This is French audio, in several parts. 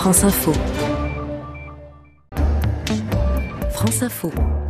France Info. France Info.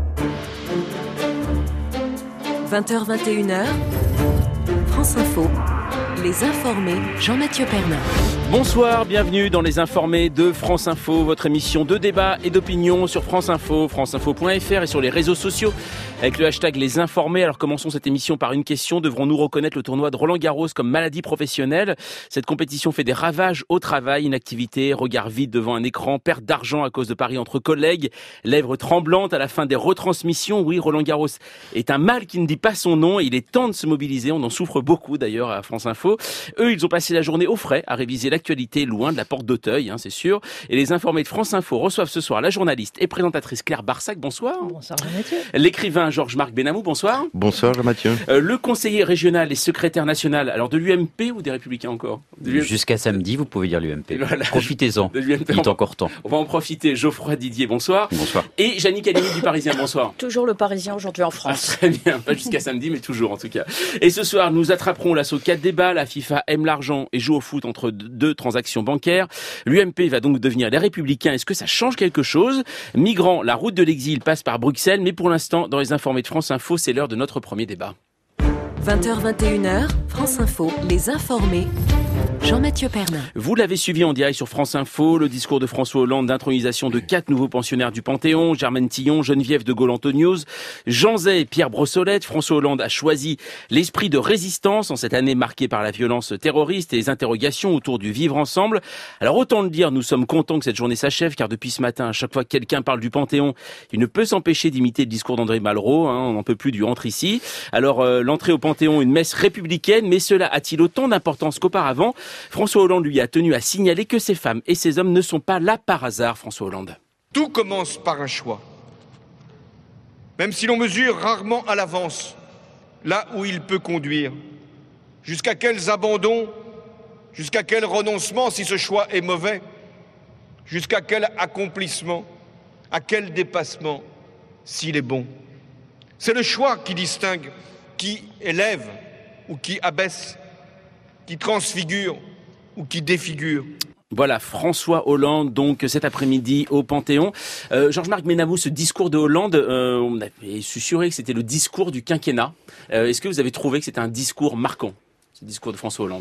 20h-21h, France Info. Les informés, Jean-Mathieu Pernin. Bonsoir, bienvenue dans Les Informés de France Info, votre émission de débat et d'opinion sur France Info, franceinfo.fr et sur les réseaux sociaux avec le hashtag Les Informés. Alors commençons cette émission par une question. Devrons-nous reconnaître le tournoi de Roland-Garros comme maladie professionnelle ? Cette compétition fait des ravages au travail, inactivité, regard vide devant un écran, perte d'argent à cause de paris entre collègues, lèvres tremblantes à la fin des retransmissions. Oui, Roland-Garros est un mal qui ne dit pas son nom et il est temps de se mobiliser. On en souffre beaucoup d'ailleurs à France Info. Eux, ils ont passé la journée au frais à réviser l'actualité loin de la porte d'Auteuil, c'est sûr. Et les informés de France Info reçoivent ce soir la journaliste et présentatrice Claire Barsac. Bonsoir. Bonsoir Jean-Mathieu. L'écrivain Georges-Marc Benamou. Bonsoir. Bonsoir Jean-Mathieu. Le conseiller régional et secrétaire national, alors de l'UMP ou des Républicains encore ? Jusqu'à samedi, vous pouvez dire l'UMP. Voilà. Profitez-en. Il est encore temps. On va en profiter. Geoffroy Didier, bonsoir. Bonsoir. Et Jannick Halimi du Parisien, bonsoir. Toujours le Parisien aujourd'hui en France. Très bien, pas jusqu'à samedi, mais toujours en tout cas. Et ce soir, nous attraperons l'assaut 4 débats. La FIFA aime l'argent et joue au foot entre deux transactions bancaires. L'UMP va donc devenir les Républicains. Est-ce que ça change quelque chose ? Migrants, la route de l'exil passe par Bruxelles, mais pour l'instant, dans les informés de France Info, c'est l'heure de notre premier débat. 20h-21h, France Info, les informés. Jean-Mathieu Pernin. Vous l'avez suivi en direct sur France Info, le discours de François Hollande d'intronisation de 4 nouveaux pensionnaires du Panthéon, Germaine Tillon, Geneviève de Gaulle-Antonios, Jean Zay et Pierre Brossolette. François Hollande a choisi l'esprit de résistance en cette année marquée par la violence terroriste et les interrogations autour du vivre ensemble. Alors autant le dire, nous sommes contents que cette journée s'achève, car depuis ce matin, à chaque fois que quelqu'un parle du Panthéon, il ne peut s'empêcher d'imiter le discours d'André Malraux, on n'en peut plus du entre ici. Alors l'entrée au Panthéon, une messe républicaine, mais cela a-t-il autant d'importance qu'auparavant ? François Hollande, lui, a tenu à signaler que ces femmes et ces hommes ne sont pas là par hasard, François Hollande. Tout commence par un choix. Même si l'on mesure rarement à l'avance là où il peut conduire, jusqu'à quels abandons, jusqu'à quel renoncement si ce choix est mauvais, jusqu'à quel accomplissement, à quel dépassement s'il est bon. C'est le choix qui distingue qui élève ou qui abaisse, qui transfigure ou qui défigure. Voilà, François Hollande, donc cet après-midi au Panthéon. Georges-Marc Benamou, ce discours de Hollande, on avait susurré que c'était le discours du quinquennat. Est-ce que vous avez trouvé que c'était un discours marquant, ce discours de François Hollande ?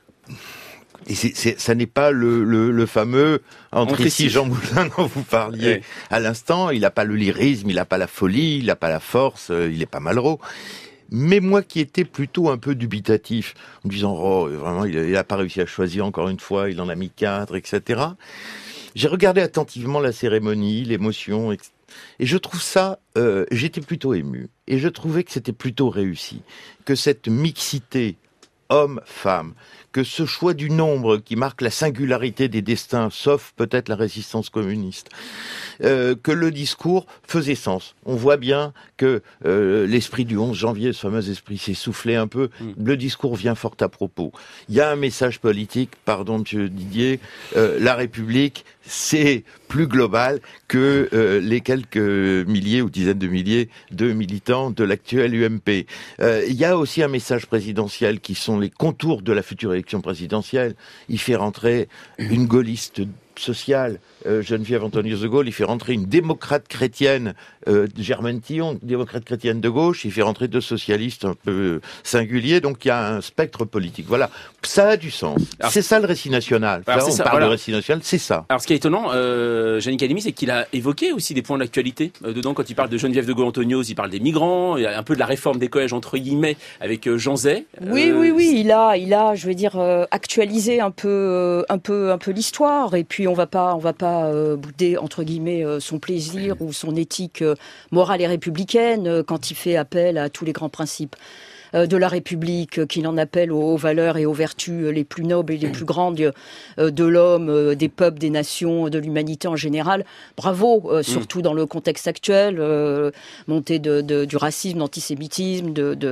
Et ça n'est pas le fameux entre ici Jean Moulin dont vous parliez à l'instant. Il n'a pas le lyrisme, il n'a pas la folie, il n'a pas la force, il n'est pas Malraux. Mais moi qui étais plutôt un peu dubitatif, en me disant « Oh, vraiment, il n'a pas réussi à choisir encore une fois, il en a mis 4, etc. » J'ai regardé attentivement la cérémonie, l'émotion, etc. Et je trouve ça, j'étais plutôt ému. Et je trouvais que c'était plutôt réussi. Que cette mixité homme-femme, que ce choix du nombre qui marque la singularité des destins, sauf peut-être la résistance communiste, que le discours faisait sens. On voit bien que l'esprit du 11 janvier, ce fameux esprit, s'est soufflé un peu. Le discours vient fort à propos. Il y a un message politique, pardon monsieur Didier, la République, c'est plus global que les quelques milliers ou dizaines de milliers de militants de l'actuel UMP. Il y a aussi un message présidentiel qui sont les contours de la future élection présidentielle. Il fait rentrer une gaulliste sociale, Geneviève Antonios de Gaulle, il fait rentrer une démocrate chrétienne, Germaine Tillon, démocrate chrétienne de gauche, il fait rentrer 2 socialistes un peu singuliers, donc il y a un spectre politique. Voilà, ça a du sens. Alors, c'est ça le récit national. Là, on parle de récit national, c'est ça. Alors ce qui est étonnant, Jannick Halimi, c'est qu'il a évoqué aussi des points d'actualité. Dedans, quand il parle de Geneviève de Gaulle-Antonios, il parle des migrants, il y a un peu de la réforme des collèges, entre guillemets, avec Jean Zay. Oui, il a, je veux dire, actualisé un peu l'histoire, et puis on va pas bouder entre guillemets son plaisir ou son éthique morale et républicaine quand il fait appel à tous les grands principes de la République, qu'il en appelle aux valeurs et aux vertus les plus nobles et les plus grandes de l'homme, des peuples, des nations, de l'humanité en général. Bravo, surtout dans le contexte actuel, montée du racisme, l'antisémitisme,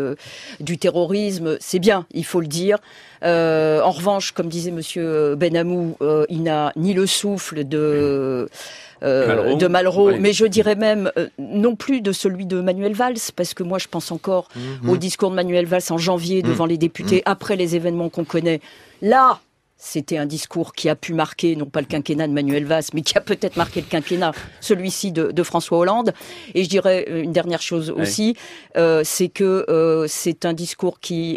du terrorisme, c'est bien, il faut le dire. En revanche, comme disait monsieur Benamou, il n'a ni le souffle de Malraux, oui. Mais je dirais même non plus de celui de Manuel Valls, parce que moi je pense encore au discours de Manuel Valls en janvier devant les députés, après les événements qu'on connaît. Là, c'était un discours qui a pu marquer, non pas le quinquennat de Manuel Valls, mais qui a peut-être marqué le quinquennat, celui-ci de François Hollande. Et je dirais une dernière chose aussi, c'est que c'est un discours qui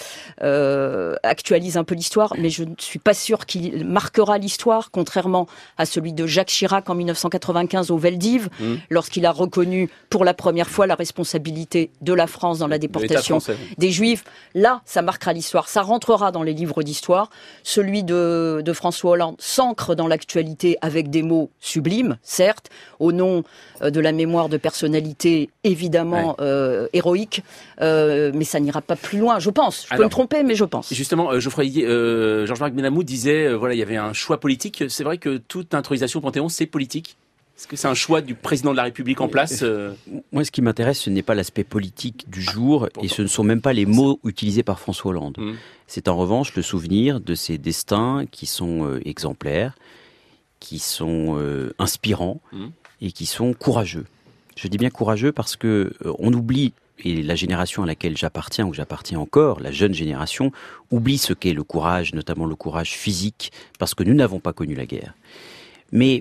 actualise un peu l'histoire, mais je ne suis pas sûre qu'il marquera l'histoire, contrairement à celui de Jacques Chirac en 1995 au Veldiv, lorsqu'il a reconnu pour la première fois la responsabilité de la France dans la déportation des Juifs. Là, ça marquera l'histoire, ça rentrera dans les livres d'histoire. Celui de François Hollande s'ancre dans l'actualité avec des mots sublimes, certes, au nom de la mémoire de personnalités évidemment héroïques, mais ça n'ira pas plus loin, je pense. Je peux me tromper, mais je pense. Justement, Georges-Marc Benamou disait, il y avait un choix politique. C'est vrai que toute intronisation au Panthéon, c'est politique. Est-ce que c'est un choix du président de la République en place Moi, ce qui m'intéresse, ce n'est pas l'aspect politique du jour, et ce ne sont même pas les mots utilisés par François Hollande. C'est en revanche le souvenir de ces destins qui sont exemplaires, qui sont inspirants et qui sont courageux. Je dis bien courageux parce que on oublie, et la génération à laquelle j'appartiens, ou j'appartiens encore, la jeune génération, oublie ce qu'est le courage, notamment le courage physique, parce que nous n'avons pas connu la guerre. Mais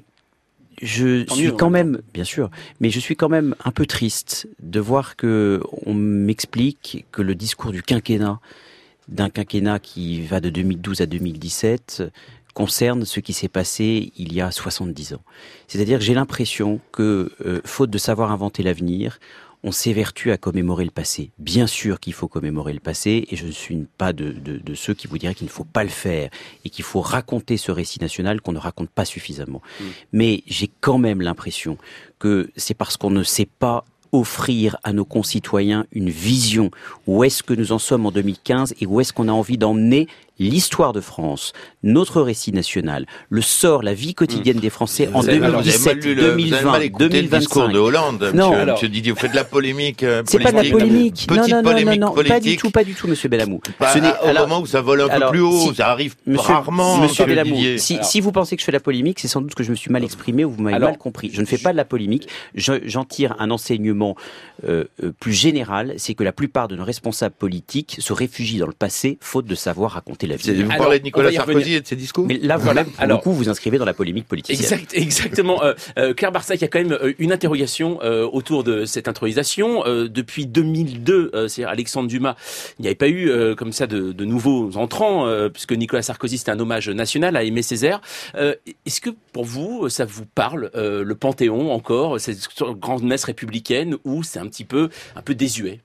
je suis quand même, bien sûr, mais je suis quand même un peu triste de voir que on m'explique que le discours du quinquennat, d'un quinquennat qui va de 2012 à 2017, concerne ce qui s'est passé il y a 70 ans. C'est-à-dire que j'ai l'impression que, faute de savoir inventer l'avenir, on s'évertue à commémorer le passé. Bien sûr qu'il faut commémorer le passé, et je ne suis pas de ceux qui vous diraient qu'il ne faut pas le faire, et qu'il faut raconter ce récit national qu'on ne raconte pas suffisamment. Mais j'ai quand même l'impression que c'est parce qu'on ne sait pas offrir à nos concitoyens une vision. Où est-ce que nous en sommes en 2015 et où est-ce qu'on a envie d'emmener l'histoire de France, notre récit national, le sort, la vie quotidienne des Français en 2017, 2020, 2025. Le discours de Hollande, monsieur Didier, vous faites de la polémique politique. C'est pas de la polémique. Non, politique. pas du tout, monsieur Bellamou. Au moment où ça vole un peu plus haut, ça arrive rarement. Monsieur Bellamou, si vous pensez que je fais de la polémique, c'est sans doute que je me suis mal exprimé ou vous m'avez mal compris. Je ne fais pas de la polémique. J'en tire un enseignement plus général, c'est que la plupart de nos responsables politiques se réfugient dans le passé, faute de savoir raconter la vie. Vous parlez de Nicolas Sarkozy et de ses discours. Mais là, voilà, pour le coup, vous inscrivez dans la polémique politicienne. Exactement. Claire Barsac, il y a quand même une interrogation autour de cette intronisation. Depuis 2002, c'est Alexandre Dumas, il n'y avait pas eu comme ça de nouveaux entrants, puisque Nicolas Sarkozy, c'était un hommage national à Aimé Césaire. Est-ce que pour vous, ça vous parle, le Panthéon encore, cette grande messe républicaine, ou c'est un peu désuet?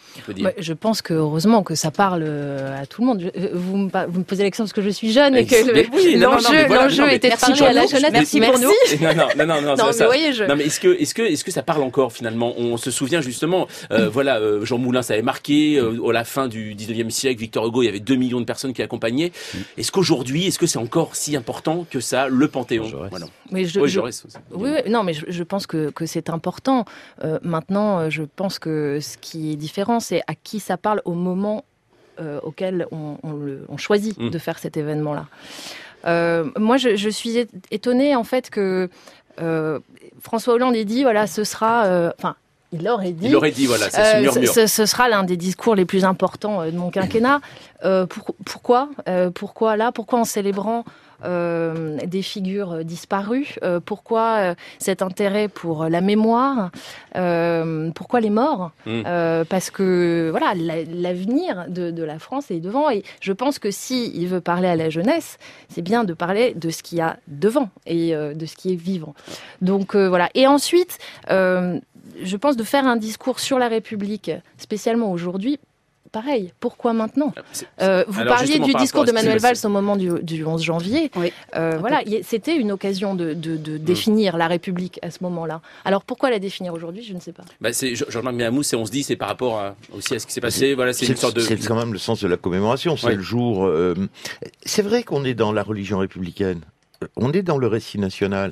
Je pense que heureusement que ça parle à tout le monde. Vous me posez la question parce que je suis jeune et que l'enjeu était de parler à la jeunesse. Merci pour nous. Non, mais est-ce que ça parle encore finalement? On se souvient justement, Jean Moulin, ça avait marqué à la fin du 19e siècle. Victor Hugo, il y avait 2 millions de personnes qui l'accompagnaient. Est-ce qu'aujourd'hui, est-ce que c'est encore si important que ça, le Panthéon? Mais je pense que c'est important. Maintenant, je pense que ce qui est différent, c'est à qui ça parle au moment auquel on choisit de faire cet événement-là. Moi, je suis étonnée en fait que François Hollande ait dit ce sera. Il aurait dit, voilà, ça se murmure. Ce sera l'un des discours les plus importants de mon quinquennat. Pourquoi en célébrant des figures disparues? Pourquoi cet intérêt pour la mémoire? Pourquoi les morts? Parce que l'avenir de la France est devant, et je pense que s'il veut parler à la jeunesse, c'est bien de parler de ce qu'il y a devant et de ce qui est vivant. Donc voilà. Et ensuite, je pense de faire un discours sur la République, spécialement aujourd'hui. Pareil, pourquoi maintenant? Vous parliez du discours de Manuel Valls au moment du 11 janvier. Oui. C'était une occasion de définir la République à ce moment-là. Alors pourquoi la définir aujourd'hui? Je ne sais pas. C'est Jean-Marc Benamou, on se dit, c'est par rapport aussi à ce qui s'est passé. C'est une sorte de... C'est quand même le sens de la commémoration. C'est le jour. C'est vrai qu'on est dans la religion républicaine. on est dans le récit national.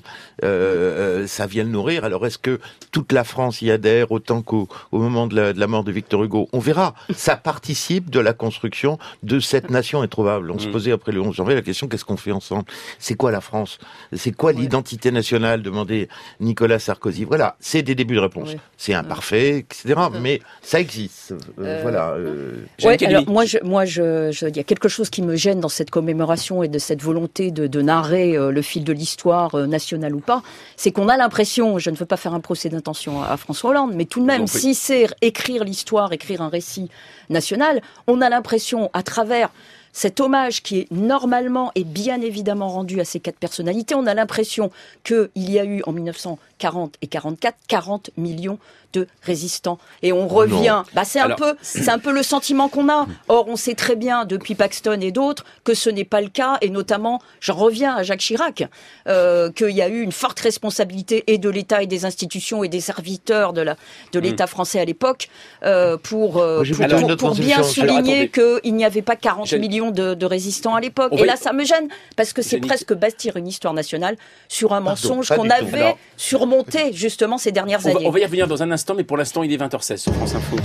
Ça vient le nourrir. Alors, est-ce que toute la France y adhère autant qu'au moment de la mort de Victor Hugo? On verra. Ça participe de la construction de cette nation introuvable. On se posait après le 11 janvier la question, qu'est-ce qu'on fait ensemble? C'est quoi la France? C'est quoi l'identité nationale? Demandait Nicolas Sarkozy. Voilà, c'est des débuts de réponse. C'est imparfait, etc. Mais ça existe. Voilà. Alors moi, il y a quelque chose qui me gêne dans cette commémoration et de cette volonté de narrer le fil de l'histoire, nationale ou pas, c'est qu'on a l'impression, je ne veux pas faire un procès d'intention à François Hollande, mais tout de même, si c'est écrire l'histoire, écrire un récit national, on a l'impression, à travers cet hommage qui est normalement et bien évidemment rendu à ces 4 personnalités, on a l'impression qu'il y a eu en 1940 et 44 40 millions de résistants. Et on revient. C'est un peu le sentiment qu'on a. Or, on sait très bien depuis Paxton et d'autres que ce n'est pas le cas. Et notamment, j'en reviens à Jacques Chirac, qu'il y a eu une forte responsabilité et de l'État et des institutions et des serviteurs de l'État français à l'époque pour bien souligner qu'il n'y avait pas 40 millions de résistants à l'époque. Et là, ça me gêne parce que c'est presque bâtir une histoire nationale sur un mensonge qu'on avait surmonté justement ces dernières années. On va y revenir dans un instant, mais pour l'instant, il est 20h16 sur France Info.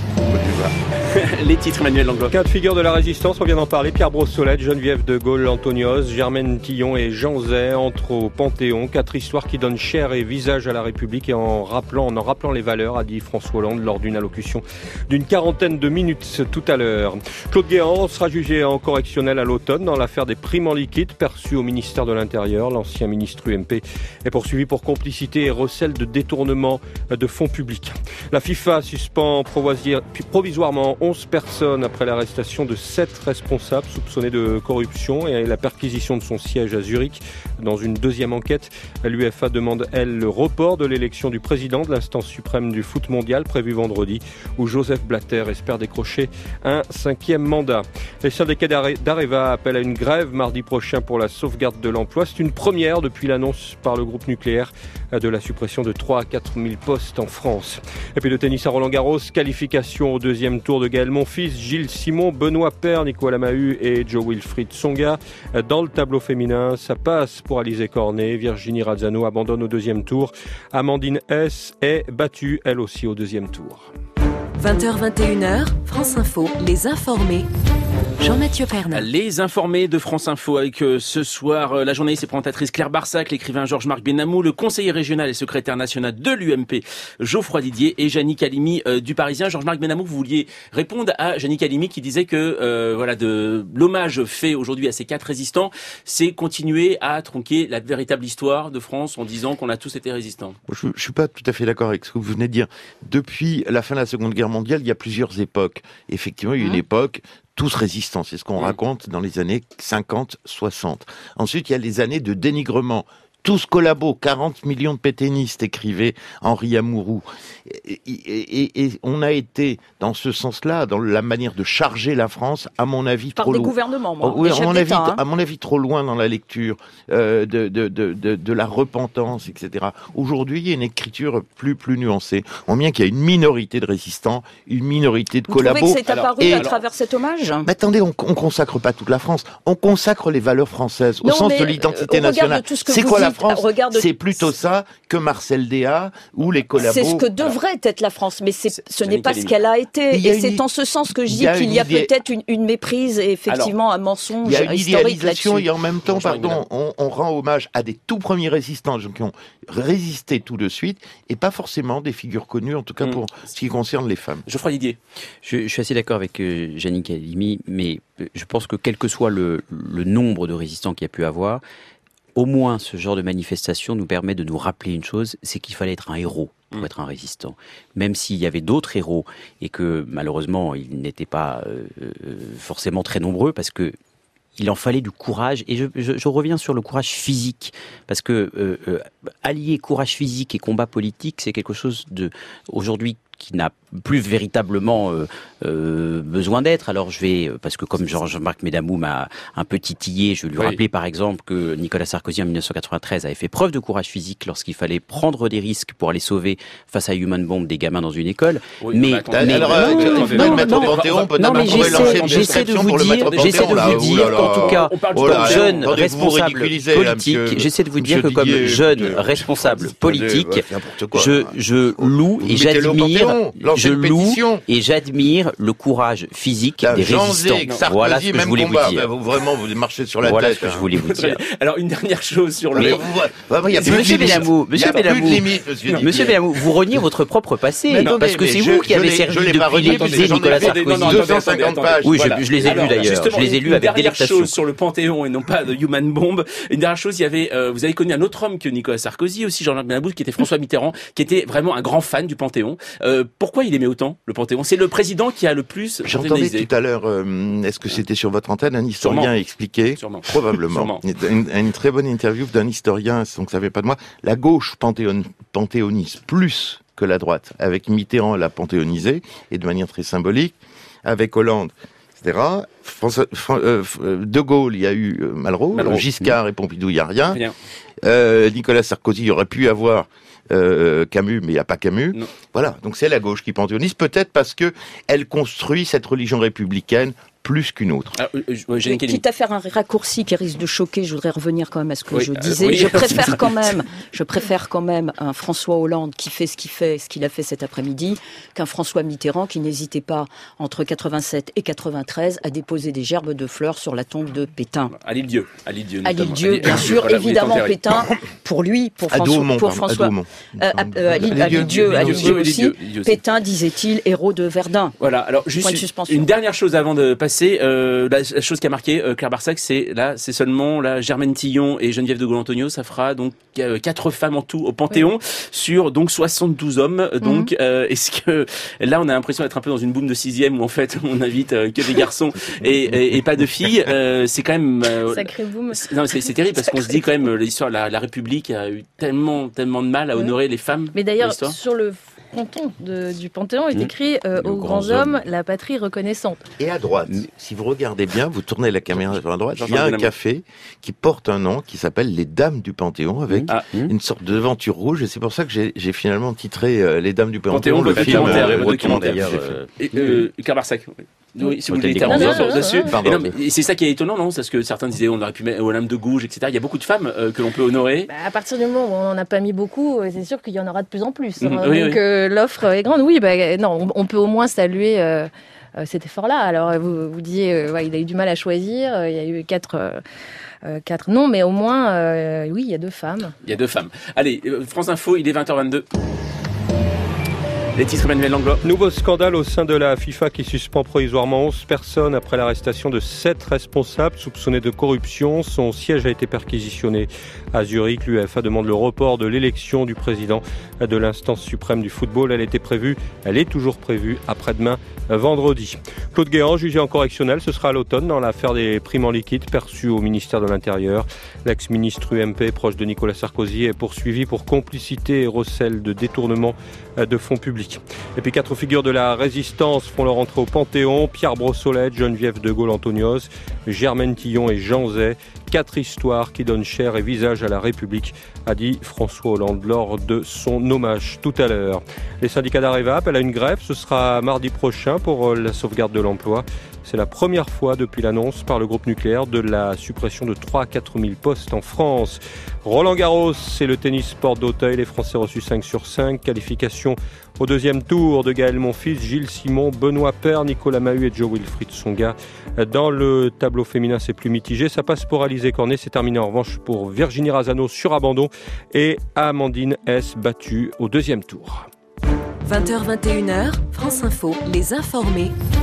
Les titres, Emmanuel Langlois. 4 figures de la résistance, on vient d'en parler. Pierre Brossolette, Geneviève de Gaulle, Antonios, Germaine Tillon et Jean Zay entrent au Panthéon. 4 histoires qui donnent chair et visage à la République et en rappelant les valeurs, a dit François Hollande lors d'une allocution d'une 40aine de minutes tout à l'heure. Claude Guéant sera jugé en correctionnel à l'automne dans l'affaire des primes en liquide perçues au ministère de l'Intérieur. L'ancien ministre UMP est poursuivi pour complicité et recel de détournement de fonds publics. La FIFA suspend provisoirement 11 personnes après l'arrestation de 7 responsables soupçonnés de corruption et la perquisition de son siège à Zurich. Dans une deuxième enquête, l'UEFA demande, elle, le report de l'élection du président de l'instance suprême du foot mondial prévu vendredi, où Joseph Blatter espère décrocher un 5e mandat. Les syndicats d'Areva appellent à une grève mardi prochain pour la sauvegarde de l'emploi. C'est une première depuis l'annonce par le groupe nucléaire de la suppression de 3 à 4 000 postes en France. Et puis le tennis à Roland-Garros, qualification au deuxième tour de Gaël Monfils, Gilles Simon, Benoît Paire, Nicolas Mahut et Jo-Wilfried Tsonga. Dans le tableau féminin, ça passe pour Alizé Cornet. Virginie Razzano abandonne au deuxième tour. Amandine Hess est battue, elle aussi, au deuxième tour. 20h-21h, France Info, les informés. Jean-Mathieu Pernin. Les informés de France Info avec ce soir la journaliste et présentatrice Claire Barsac, l'écrivain Georges-Marc Benamou, le conseiller régional et secrétaire national de l'UMP Geoffroy Didier et Jannick Halimi du Parisien. Georges-Marc Benamou, vous vouliez répondre à Jannick Halimi qui disait que de l'hommage fait aujourd'hui à ces 4 résistants, c'est continuer à tronquer la véritable histoire de France en disant qu'on a tous été résistants. Je suis pas tout à fait d'accord avec ce que vous venez de dire. Depuis la fin de la Seconde Guerre mondiale, il y a plusieurs époques. Effectivement, il y a une époque tous résistants, c'est ce qu'on raconte dans les années 50-60. Ensuite, il y a les années de dénigrement. Tous collabos, 40 millions de pétainistes, écrivait Henri Amouroux. Et on a été, dans ce sens-là, dans la manière de charger la France, à mon avis, par trop des loin. Gouvernements, moi. Oui, à mon avis, trop loin dans la lecture de la repentance, etc. Aujourd'hui, il y a une écriture plus nuancée. On voit bien qu'il y a une minorité de résistants, une minorité de collabos. Vous trouvez que c'est apparu à travers cet hommage ? Mais attendez, on consacre pas toute la France. On consacre les valeurs françaises, au sens de l'identité nationale. C'est quoi la France? C'est plutôt ça que Marcel Déat ou les collabos. C'est ce que devrait être la France, mais ce n'est pas ce qu'elle a été. Et c'est en ce sens que je dis qu'il y a peut-être une méprise et effectivement un mensonge historique là-dessus. Il y a une idéalisation et en même temps, on rend hommage à des tout premiers résistants qui ont résisté tout de suite et pas forcément des figures connues, en tout cas pour ce qui concerne les femmes. Geoffroy Didier. Je suis assez d'accord avec Jannick Halimi, mais je pense que quel que soit le nombre de résistants qu'il y a pu avoir, au moins, ce genre de manifestation nous permet de nous rappeler une chose, c'est qu'il fallait être un héros pour être un résistant. Même s'il y avait d'autres héros et que malheureusement, ils n'étaient pas forcément très nombreux parce que il en fallait du courage. Et je reviens sur le courage physique parce que allier courage physique et combat politique, c'est quelque chose aujourd'hui qui n'a plus véritablement besoin d'être. Alors parce que comme Jean-Marc Médamou m'a un peu titillé, je vais lui rappeler par exemple que Nicolas Sarkozy en 1993 avait fait preuve de courage physique lorsqu'il fallait prendre des risques pour aller sauver face à Human Bomb des gamins dans une école. J'essaie de vous dire qu'en tout cas, comme jeune responsable politique, j'essaie de vous dire que comme jeune responsable politique, je loue et j'admire le courage physique des résistants. Voilà ce que je voulais vous dire. Vraiment, vous marchez sur la tête. Voilà ce que je voulais vous dire. Alors, une dernière chose sur le... Monsieur Benamou, vous reniez votre propre passé, parce que c'est vous qui avez servi depuis l'Élysée Nicolas Sarkozy. 250 pages. Oui, je les ai lus d'ailleurs. Je les ai lus avec délectation. Une dernière chose sur le Panthéon et non pas de Human Bomb. Une dernière chose, vous avez connu un autre homme que Nicolas Sarkozy, aussi Jean-Marc Benamou, qui était François Mitterrand, qui était vraiment un grand fan du Panthéon. Pourquoi il aimait autant le Panthéon? C'est le président qui a le plus... J'entendais tout à l'heure, est-ce que c'était sur votre antenne, un historien expliquait, probablement, une très bonne interview d'un historien, donc ça ne fait pas de moi, la gauche panthéonise plus que la droite. Avec Mitterrand, elle a panthéonisé, et de manière très symbolique, avec Hollande, etc. De Gaulle, il y a eu Malraux. Giscard et Pompidou, il n'y a rien. Nicolas Sarkozy, il aurait pu avoir Camus, mais il n'y a pas Camus. Non. Voilà, donc c'est la gauche qui panthéonise, peut-être parce que elle construit cette religion républicaine plus qu'une autre. Quitte à faire un raccourci qui risque de choquer, je voudrais revenir quand même à ce que je disais. Je préfère quand même un François Hollande qui fait ce qu'il a fait cet après-midi, qu'un François Mitterrand qui n'hésitait pas entre 87 et 93 à déposer des gerbes de fleurs sur la tombe de Pétain. À l'île-Dieu, bien sûr, voilà, évidemment Pétain pour lui, pour François. À l'île-Dieu aussi. Pétain, disait-il, héros de Verdun. Voilà. Alors juste une dernière chose avant de passer. La chose qui a marqué Claire Barsac, c'est seulement Germaine Tillon et Geneviève de Gaulle-Anthonioz. Ça fera donc 4 femmes en tout au Panthéon sur donc 72 hommes. Donc est-ce que là on a l'impression d'être un peu dans une boum de 6e où en fait on invite que des garçons et pas de filles. C'est quand même sacré boum. Non, c'est terrible parce qu'on se dit quand même l'histoire la République a eu tellement de mal à honorer les femmes. Mais d'ailleurs sur le fronton du Panthéon est écrit aux grands hommes, la patrie reconnaissante. Et à droite, si vous regardez bien, vous tournez la caméra sur la droite, il y a un café qui porte un nom qui s'appelle les Dames du Panthéon avec une sorte de devanture rouge et c'est pour ça que j'ai finalement titré les Dames du Panthéon, le film documentaire. Claire Barsac. Oui, si vous voulez intervenir dessus. Et c'est ça qui est étonnant, non? Parce que certains disaient on aurait pu mettre Olympe de Gouges, etc. Il y a beaucoup de femmes que l'on peut honorer. À partir du moment où on n'en a pas mis beaucoup, c'est sûr qu'il y en aura de plus en plus. Donc l'offre est grande. Oui, non, on peut au moins saluer cet effort-là. Alors vous disiez, il a eu du mal à choisir. Il y a eu 4 noms, mais au moins, oui, il y a 2 femmes. Il y a 2 femmes. Allez, France Info, il est 20h22. Les titres, Emmanuel Langlois. Nouveau scandale au sein de la FIFA qui suspend provisoirement 11 personnes après l'arrestation de 7 responsables soupçonnés de corruption. Son siège a été perquisitionné à Zurich. L'UEFA demande le report de l'élection du président de l'instance suprême du football. Elle est toujours prévue après-demain, vendredi. Claude Guéant, jugé en correctionnel, ce sera à l'automne dans l'affaire des primes en liquide perçues au ministère de l'Intérieur. L'ex-ministre UMP, proche de Nicolas Sarkozy, est poursuivi pour complicité et recel de détournement de fonds publics. Et puis 4 figures de la résistance font leur entrée au Panthéon. Pierre Brossolette, Geneviève de Gaulle-Anthonioz, Germaine Tillon et Jean Zay. 4 histoires qui donnent chair et visage à la République, a dit François Hollande lors de son hommage tout à l'heure. Les syndicats d'Areva appellent à une grève. Ce sera mardi prochain pour la sauvegarde de l'emploi. C'est la première fois depuis l'annonce par le groupe nucléaire de la suppression de 3 à 4 000 postes en France. Roland Garros, c'est le tennis sport d'Auteuil. Les Français reçus 5 sur 5. Qualification au 2e tour de Gaël Monfils, Gilles Simon, Benoît Paire, Nicolas Mahut et Joe Wilfried Tsonga. Dans le tableau féminin, c'est plus mitigé. Ça passe pour Alizé Cornet. C'est terminé en revanche pour Virginie Razzano sur abandon et Amandine S battue au 2e tour. 20h, 21h, France Info, les informés.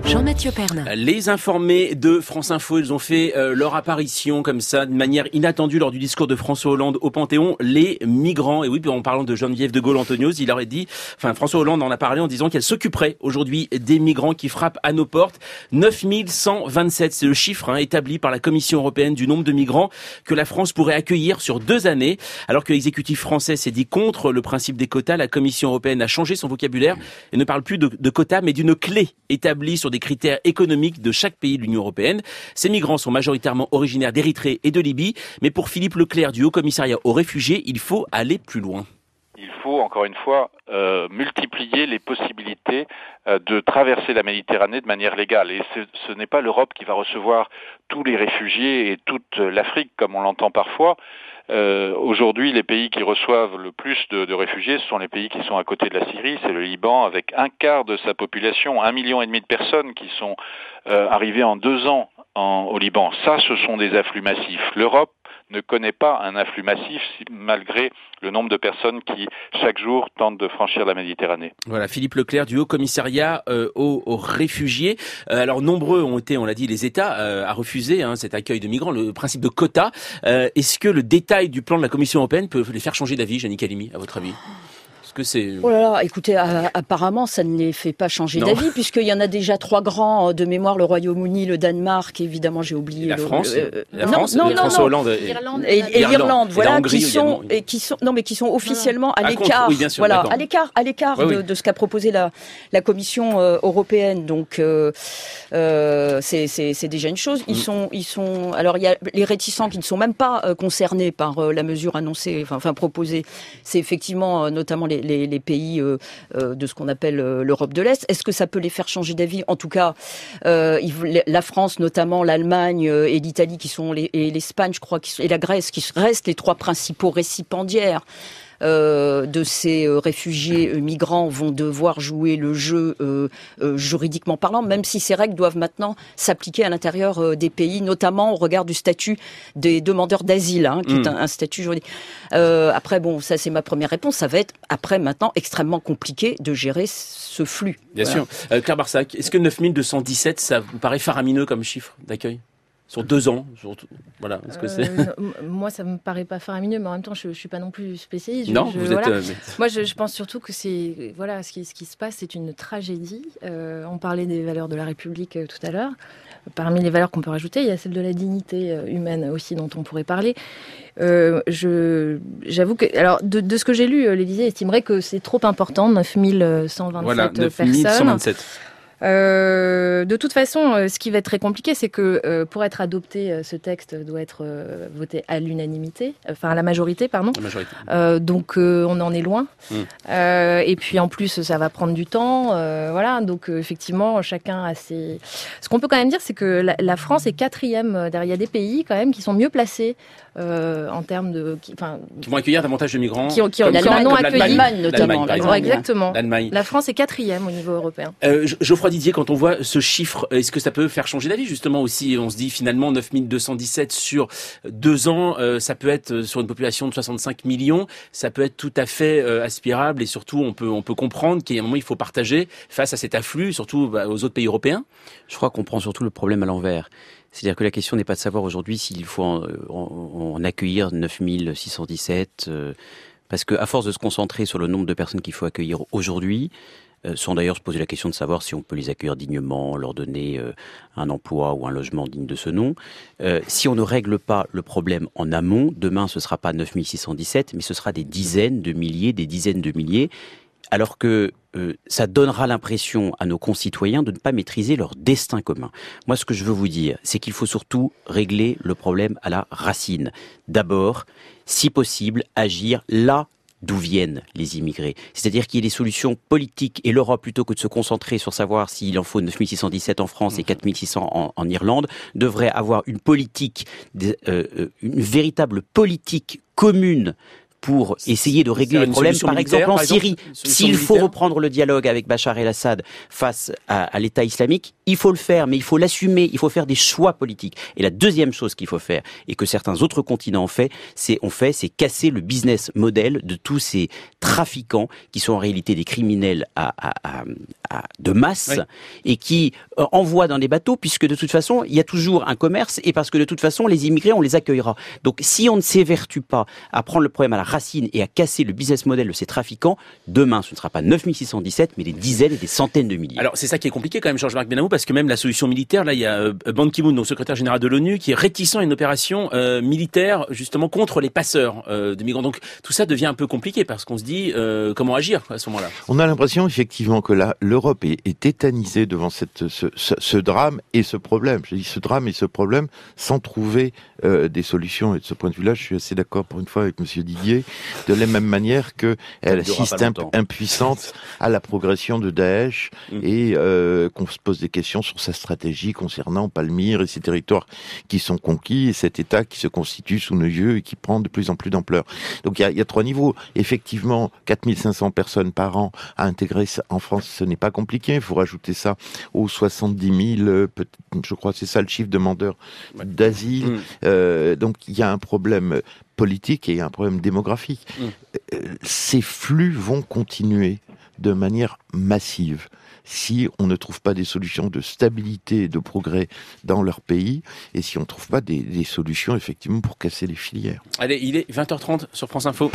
Jean-Mathieu Pernin. Les informés de France Info, ils ont fait leur apparition comme ça, de manière inattendue lors du discours de François Hollande au Panthéon, les migrants. Et oui, en parlant de Geneviève de Gaulle-Anthonioz, il aurait dit, François Hollande en a parlé en disant qu'elle s'occuperait aujourd'hui des migrants qui frappent à nos portes. 9127, c'est le chiffre établi par la Commission européenne du nombre de migrants que la France pourrait accueillir sur 2 années. Alors que l'exécutif français s'est dit contre le principe des quotas, la Commission européenne a changé son vocabulaire et ne parle plus de quotas, mais d'une clé établie sur des critères économiques de chaque pays de l'Union européenne. Ces migrants sont majoritairement originaires d'Érythrée et de Libye, mais pour Philippe Leclerc du Haut-Commissariat aux réfugiés, il faut aller plus loin. Il faut, encore une fois, multiplier les possibilités de traverser la Méditerranée de manière légale. Et ce n'est pas l'Europe qui va recevoir tous les réfugiés et toute l'Afrique, comme on l'entend parfois. Aujourd'hui, les pays qui reçoivent le plus de réfugiés, ce sont les pays qui sont à côté de la Syrie. C'est le Liban, avec un quart de sa population, 1,5 million de personnes qui sont arrivées en 2 ans au Liban. Ça, ce sont des afflux massifs. L'Europe ne connaît pas un afflux massif malgré le nombre de personnes qui, chaque jour, tentent de franchir la Méditerranée. Voilà, Philippe Leclerc du Haut-Commissariat aux réfugiés. Alors, nombreux ont été, on l'a dit, les États à refuser cet accueil de migrants, le principe de quota. Est-ce que le détail du plan de la Commission européenne peut les faire changer d'avis, Janine Calimi, à votre avis ? Que c'est... Oh là là, écoutez, apparemment, ça ne les fait pas changer d'avis, puisqu'il y en a déjà 3 grands de mémoire, le Royaume-Uni, le Danemark, évidemment, j'ai oublié... La France, François Hollande et l'Irlande, voilà, qui sont officiellement à l'écart, oui, bien sûr, voilà, à l'écart de ce qu'a proposé la Commission européenne. Donc, c'est déjà une chose. Ils sont, alors il y a les réticents qui ne sont même pas concernés par la mesure annoncée, enfin proposée. C'est effectivement notamment les pays de ce qu'on appelle l'Europe de l'Est. Est-ce que ça peut les faire changer d'avis ? En tout cas, la France, notamment l'Allemagne et l'Italie, et l'Espagne, je crois, et la Grèce, qui restent les 3 principaux récipiendaires de ces réfugiés migrants, vont devoir jouer le jeu juridiquement parlant, même si ces règles doivent maintenant s'appliquer à l'intérieur des pays, notamment au regard du statut des demandeurs d'asile, qui est un statut juridique. Après, bon, ça c'est ma première réponse, ça va être après maintenant extrêmement compliqué de gérer ce flux. Bien sûr. Claire Barsac, est-ce que 9217, ça vous paraît faramineux comme chiffre d'accueil ? Sur 2 ans, voilà. Est-ce que c'est... Moi, ça me paraît pas faramineux, mais en même temps, je suis pas non plus spécialiste. Non, vous êtes. Moi, je pense surtout que c'est ce qui se passe, c'est une tragédie. On parlait des valeurs de la République tout à l'heure. Parmi les valeurs qu'on peut rajouter, il y a celle de la dignité humaine aussi, dont on pourrait parler. J'avoue que, alors, de ce que j'ai lu, l'Élysée estimerait que c'est trop important, 9127 voilà, 9127. De toute façon, ce qui va être très compliqué, c'est que pour être adopté, ce texte doit être voté à l'unanimité, enfin à la majorité, pardon. La majorité. Donc on en est loin. Et puis en plus, ça va prendre du temps. Voilà. Donc effectivement, chacun a ses. Ce qu'on peut quand même dire, c'est que la France est 4e. Il y a des pays quand même qui sont mieux placés en termes de, qui vont accueillir davantage de migrants. Qui en ont accueilli. L'Allemagne notamment. Exactement. La France est 4e au niveau européen. Geoffroy Didier, quand on voit ce chiffre, est-ce que ça peut faire changer d'avis justement aussi ? On se dit finalement 9217 sur 2 ans, ça peut être sur une population de 65 millions, ça peut être tout à fait aspirable et surtout on peut comprendre qu'à un moment il faut partager face à cet afflux, surtout aux autres pays européens. Je crois qu'on prend surtout le problème à l'envers. C'est-à-dire que la question n'est pas de savoir aujourd'hui s'il faut en accueillir 9617, parce qu'à force de se concentrer sur le nombre de personnes qu'il faut accueillir aujourd'hui, sans d'ailleurs se poser la question de savoir si on peut les accueillir dignement, leur donner un emploi ou un logement digne de ce nom. Si on ne règle pas le problème en amont, demain ce ne sera pas 9617, mais ce sera des dizaines de milliers, alors que ça donnera l'impression à nos concitoyens de ne pas maîtriser leur destin commun. Moi, ce que je veux vous dire, c'est qu'il faut surtout régler le problème à la racine. D'abord, si possible, agir là d'où viennent les immigrés. C'est-à-dire qu'il y ait des solutions politiques, et l'Europe, plutôt que de se concentrer sur savoir s'il en faut 9617 en France et 4600 en Irlande, devrait avoir une politique, une véritable politique commune pour essayer de régler les problèmes, par exemple en Syrie. S'il faut reprendre le dialogue avec Bachar el-Assad face à l'État islamique, il faut le faire, mais il faut l'assumer, il faut faire des choix politiques. Et la deuxième chose qu'il faut faire, et que certains autres continents ont fait, c'est casser le business model de tous ces trafiquants qui sont en réalité des criminels de masse, oui, et qui envoient dans des bateaux, puisque de toute façon, il y a toujours un commerce, et parce que de toute façon, les immigrés, on les accueillera. Donc, si on ne s'évertue pas à prendre le problème à la racine et à casser le business model de ces trafiquants, demain, ce ne sera pas 9617, mais des dizaines et des centaines de milliers. Alors, c'est ça qui est compliqué quand même, Georges-Marc Benamou, parce que même la solution militaire, là, il y a Ban Ki-moon, donc secrétaire général de l'ONU, qui est réticent à une opération militaire, justement, contre les passeurs de migrants. Donc, tout ça devient un peu compliqué, parce qu'on se dit, comment agir à ce moment-là? On a l'impression, effectivement, que là, l'Europe est tétanisée devant ce drame et ce problème. Je dis ce drame et ce problème sans trouver des solutions. Et de ce point de vue-là, je suis assez d'accord pour une fois avec Monsieur Didier, de la même manière qu'elle assiste impuissante à la progression de Daesh et qu'on se pose des questions sur sa stratégie concernant Palmyre et ces territoires qui sont conquis et cet État qui se constitue sous nos yeux et qui prend de plus en plus d'ampleur. Donc il y a 3 niveaux. Effectivement, 4500 personnes par an à intégrer en France, ce n'est pas compliqué. Il faut rajouter ça aux 70 000, je crois que c'est ça le chiffre, demandeurs d'asile. Donc il y a un problème politique et il y a un problème démographique. Ces flux vont continuer de manière massive si on ne trouve pas des solutions de stabilité et de progrès dans leur pays, et si on ne trouve pas des solutions effectivement pour casser les filières. Allez, il est 20h30 sur France Info.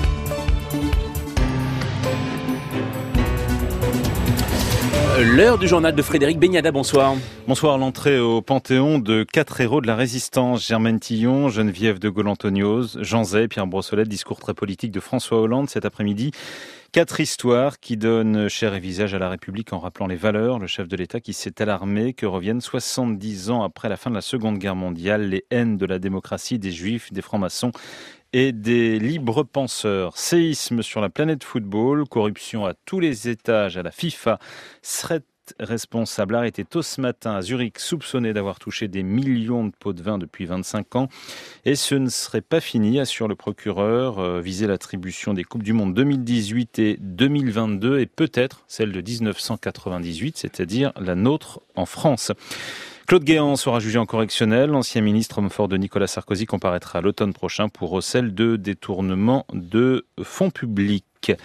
L'heure du journal de Frédéric Beniada, bonsoir. Bonsoir, l'entrée au Panthéon de 4 héros de la Résistance, Germaine Tillon, Geneviève de Gaulle-Anthonioz, Jean Zay, Pierre Brossolette, discours très politique de François Hollande cet après-midi. 4 histoires qui donnent chair et visage à la République en rappelant les valeurs. Le chef de l'État qui s'est alarmé que reviennent 70 ans après la fin de la Seconde Guerre mondiale les haines de la démocratie, des juifs, des francs-maçons et des libres penseurs. Séisme sur la planète football, corruption à tous les étages à la FIFA. Serait responsable arrêté tôt ce matin à Zurich, soupçonné d'avoir touché des millions de pots de vin depuis 25 ans. Et ce ne serait pas fini, assure le procureur, viser l'attribution des Coupes du Monde 2018 et 2022 et peut-être celle de 1998, c'est-à-dire la nôtre en France. Claude Guéant sera jugé en correctionnel. L'ancien ministre homme fort de Nicolas Sarkozy comparaîtra l'automne prochain pour recel de détournement de fonds publics.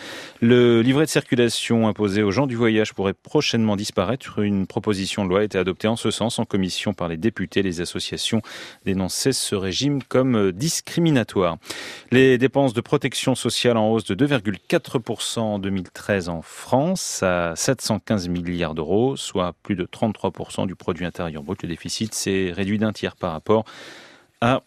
Le livret de circulation imposé aux gens du voyage pourrait prochainement disparaître. Une proposition de loi a été adoptée en ce sens en commission par les députés. Les associations dénonçaient ce régime comme discriminatoire. Les dépenses de protection sociale en hausse de 2,4% en 2013 en France à 715 milliards d'euros, soit plus de 33% du produit intérieur brut. Le déficit s'est réduit d'un tiers par rapport à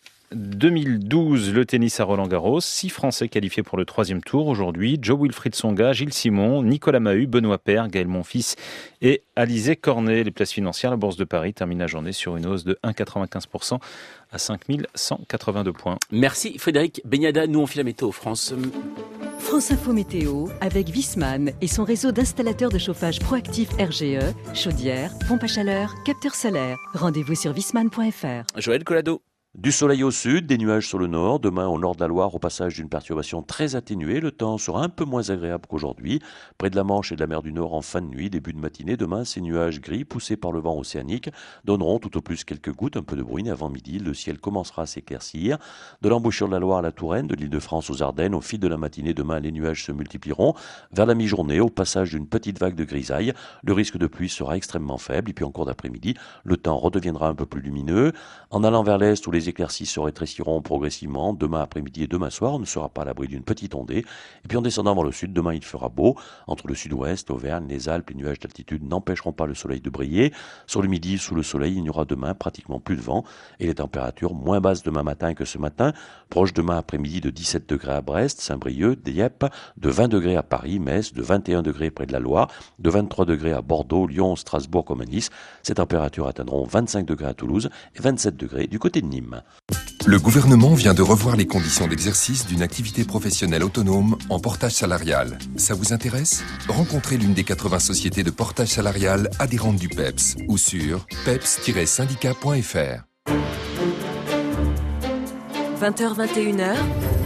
2012, le tennis à Roland-Garros, 6 Français qualifiés pour le 3e tour aujourd'hui. Jo-Wilfried Tsonga, Gilles Simon, Nicolas Mahut, Benoît Paire, Gaël Monfils et Alizé Cornet. Les places financières, la Bourse de Paris termine la journée sur une hausse de 1,95% à 5182 points. Merci Frédéric Beniada, nous on fait la météo France. France Info Météo avec Viessmann et son réseau d'installateurs de chauffage proactif RGE, chaudière, pompe à chaleur, capteur solaire. Rendez-vous sur viessmann.fr. Joël Collado. Du soleil au sud, des nuages sur le nord. Demain, au nord de la Loire, au passage d'une perturbation très atténuée, le temps sera un peu moins agréable qu'aujourd'hui. Près de la Manche et de la mer du Nord, en fin de nuit, début de matinée, demain, ces nuages gris, poussés par le vent océanique, donneront tout au plus quelques gouttes, un peu de bruine. Avant midi, le ciel commencera à s'éclaircir. De l'embouchure de la Loire à la Touraine, de l'Île-de-France aux Ardennes, au fil de la matinée, demain, les nuages se multiplieront. Vers la mi-journée, au passage d'une petite vague de grisaille, le risque de pluie sera extrêmement faible. Et puis en cours d'après-midi, le temps redeviendra un peu plus lumineux. En allant vers l'est, où les éclaircies se rétréciront progressivement, demain après-midi et demain soir, on ne sera pas à l'abri d'une petite ondée. Et puis en descendant vers le sud, demain il fera beau. Entre le sud-ouest, l'Auvergne, les Alpes, les nuages d'altitude n'empêcheront pas le soleil de briller. Sur le midi, sous le soleil, il n'y aura demain pratiquement plus de vent et les températures moins basses demain matin que ce matin. Proche demain après-midi de 17 degrés à Brest, Saint-Brieuc, Dieppe, de 20 degrés à Paris, Metz, de 21 degrés près de la Loire, de 23 degrés à Bordeaux, Lyon, Strasbourg comme à Nice. Ces températures atteindront 25 degrés à Toulouse et 27 degrés du côté de Nîmes. Le gouvernement vient de revoir les conditions d'exercice d'une activité professionnelle autonome en portage salarial. Ça vous intéresse ? Rencontrez l'une des 80 sociétés de portage salarial adhérentes du PEPS ou sur peps-syndicat.fr. 20h-21h,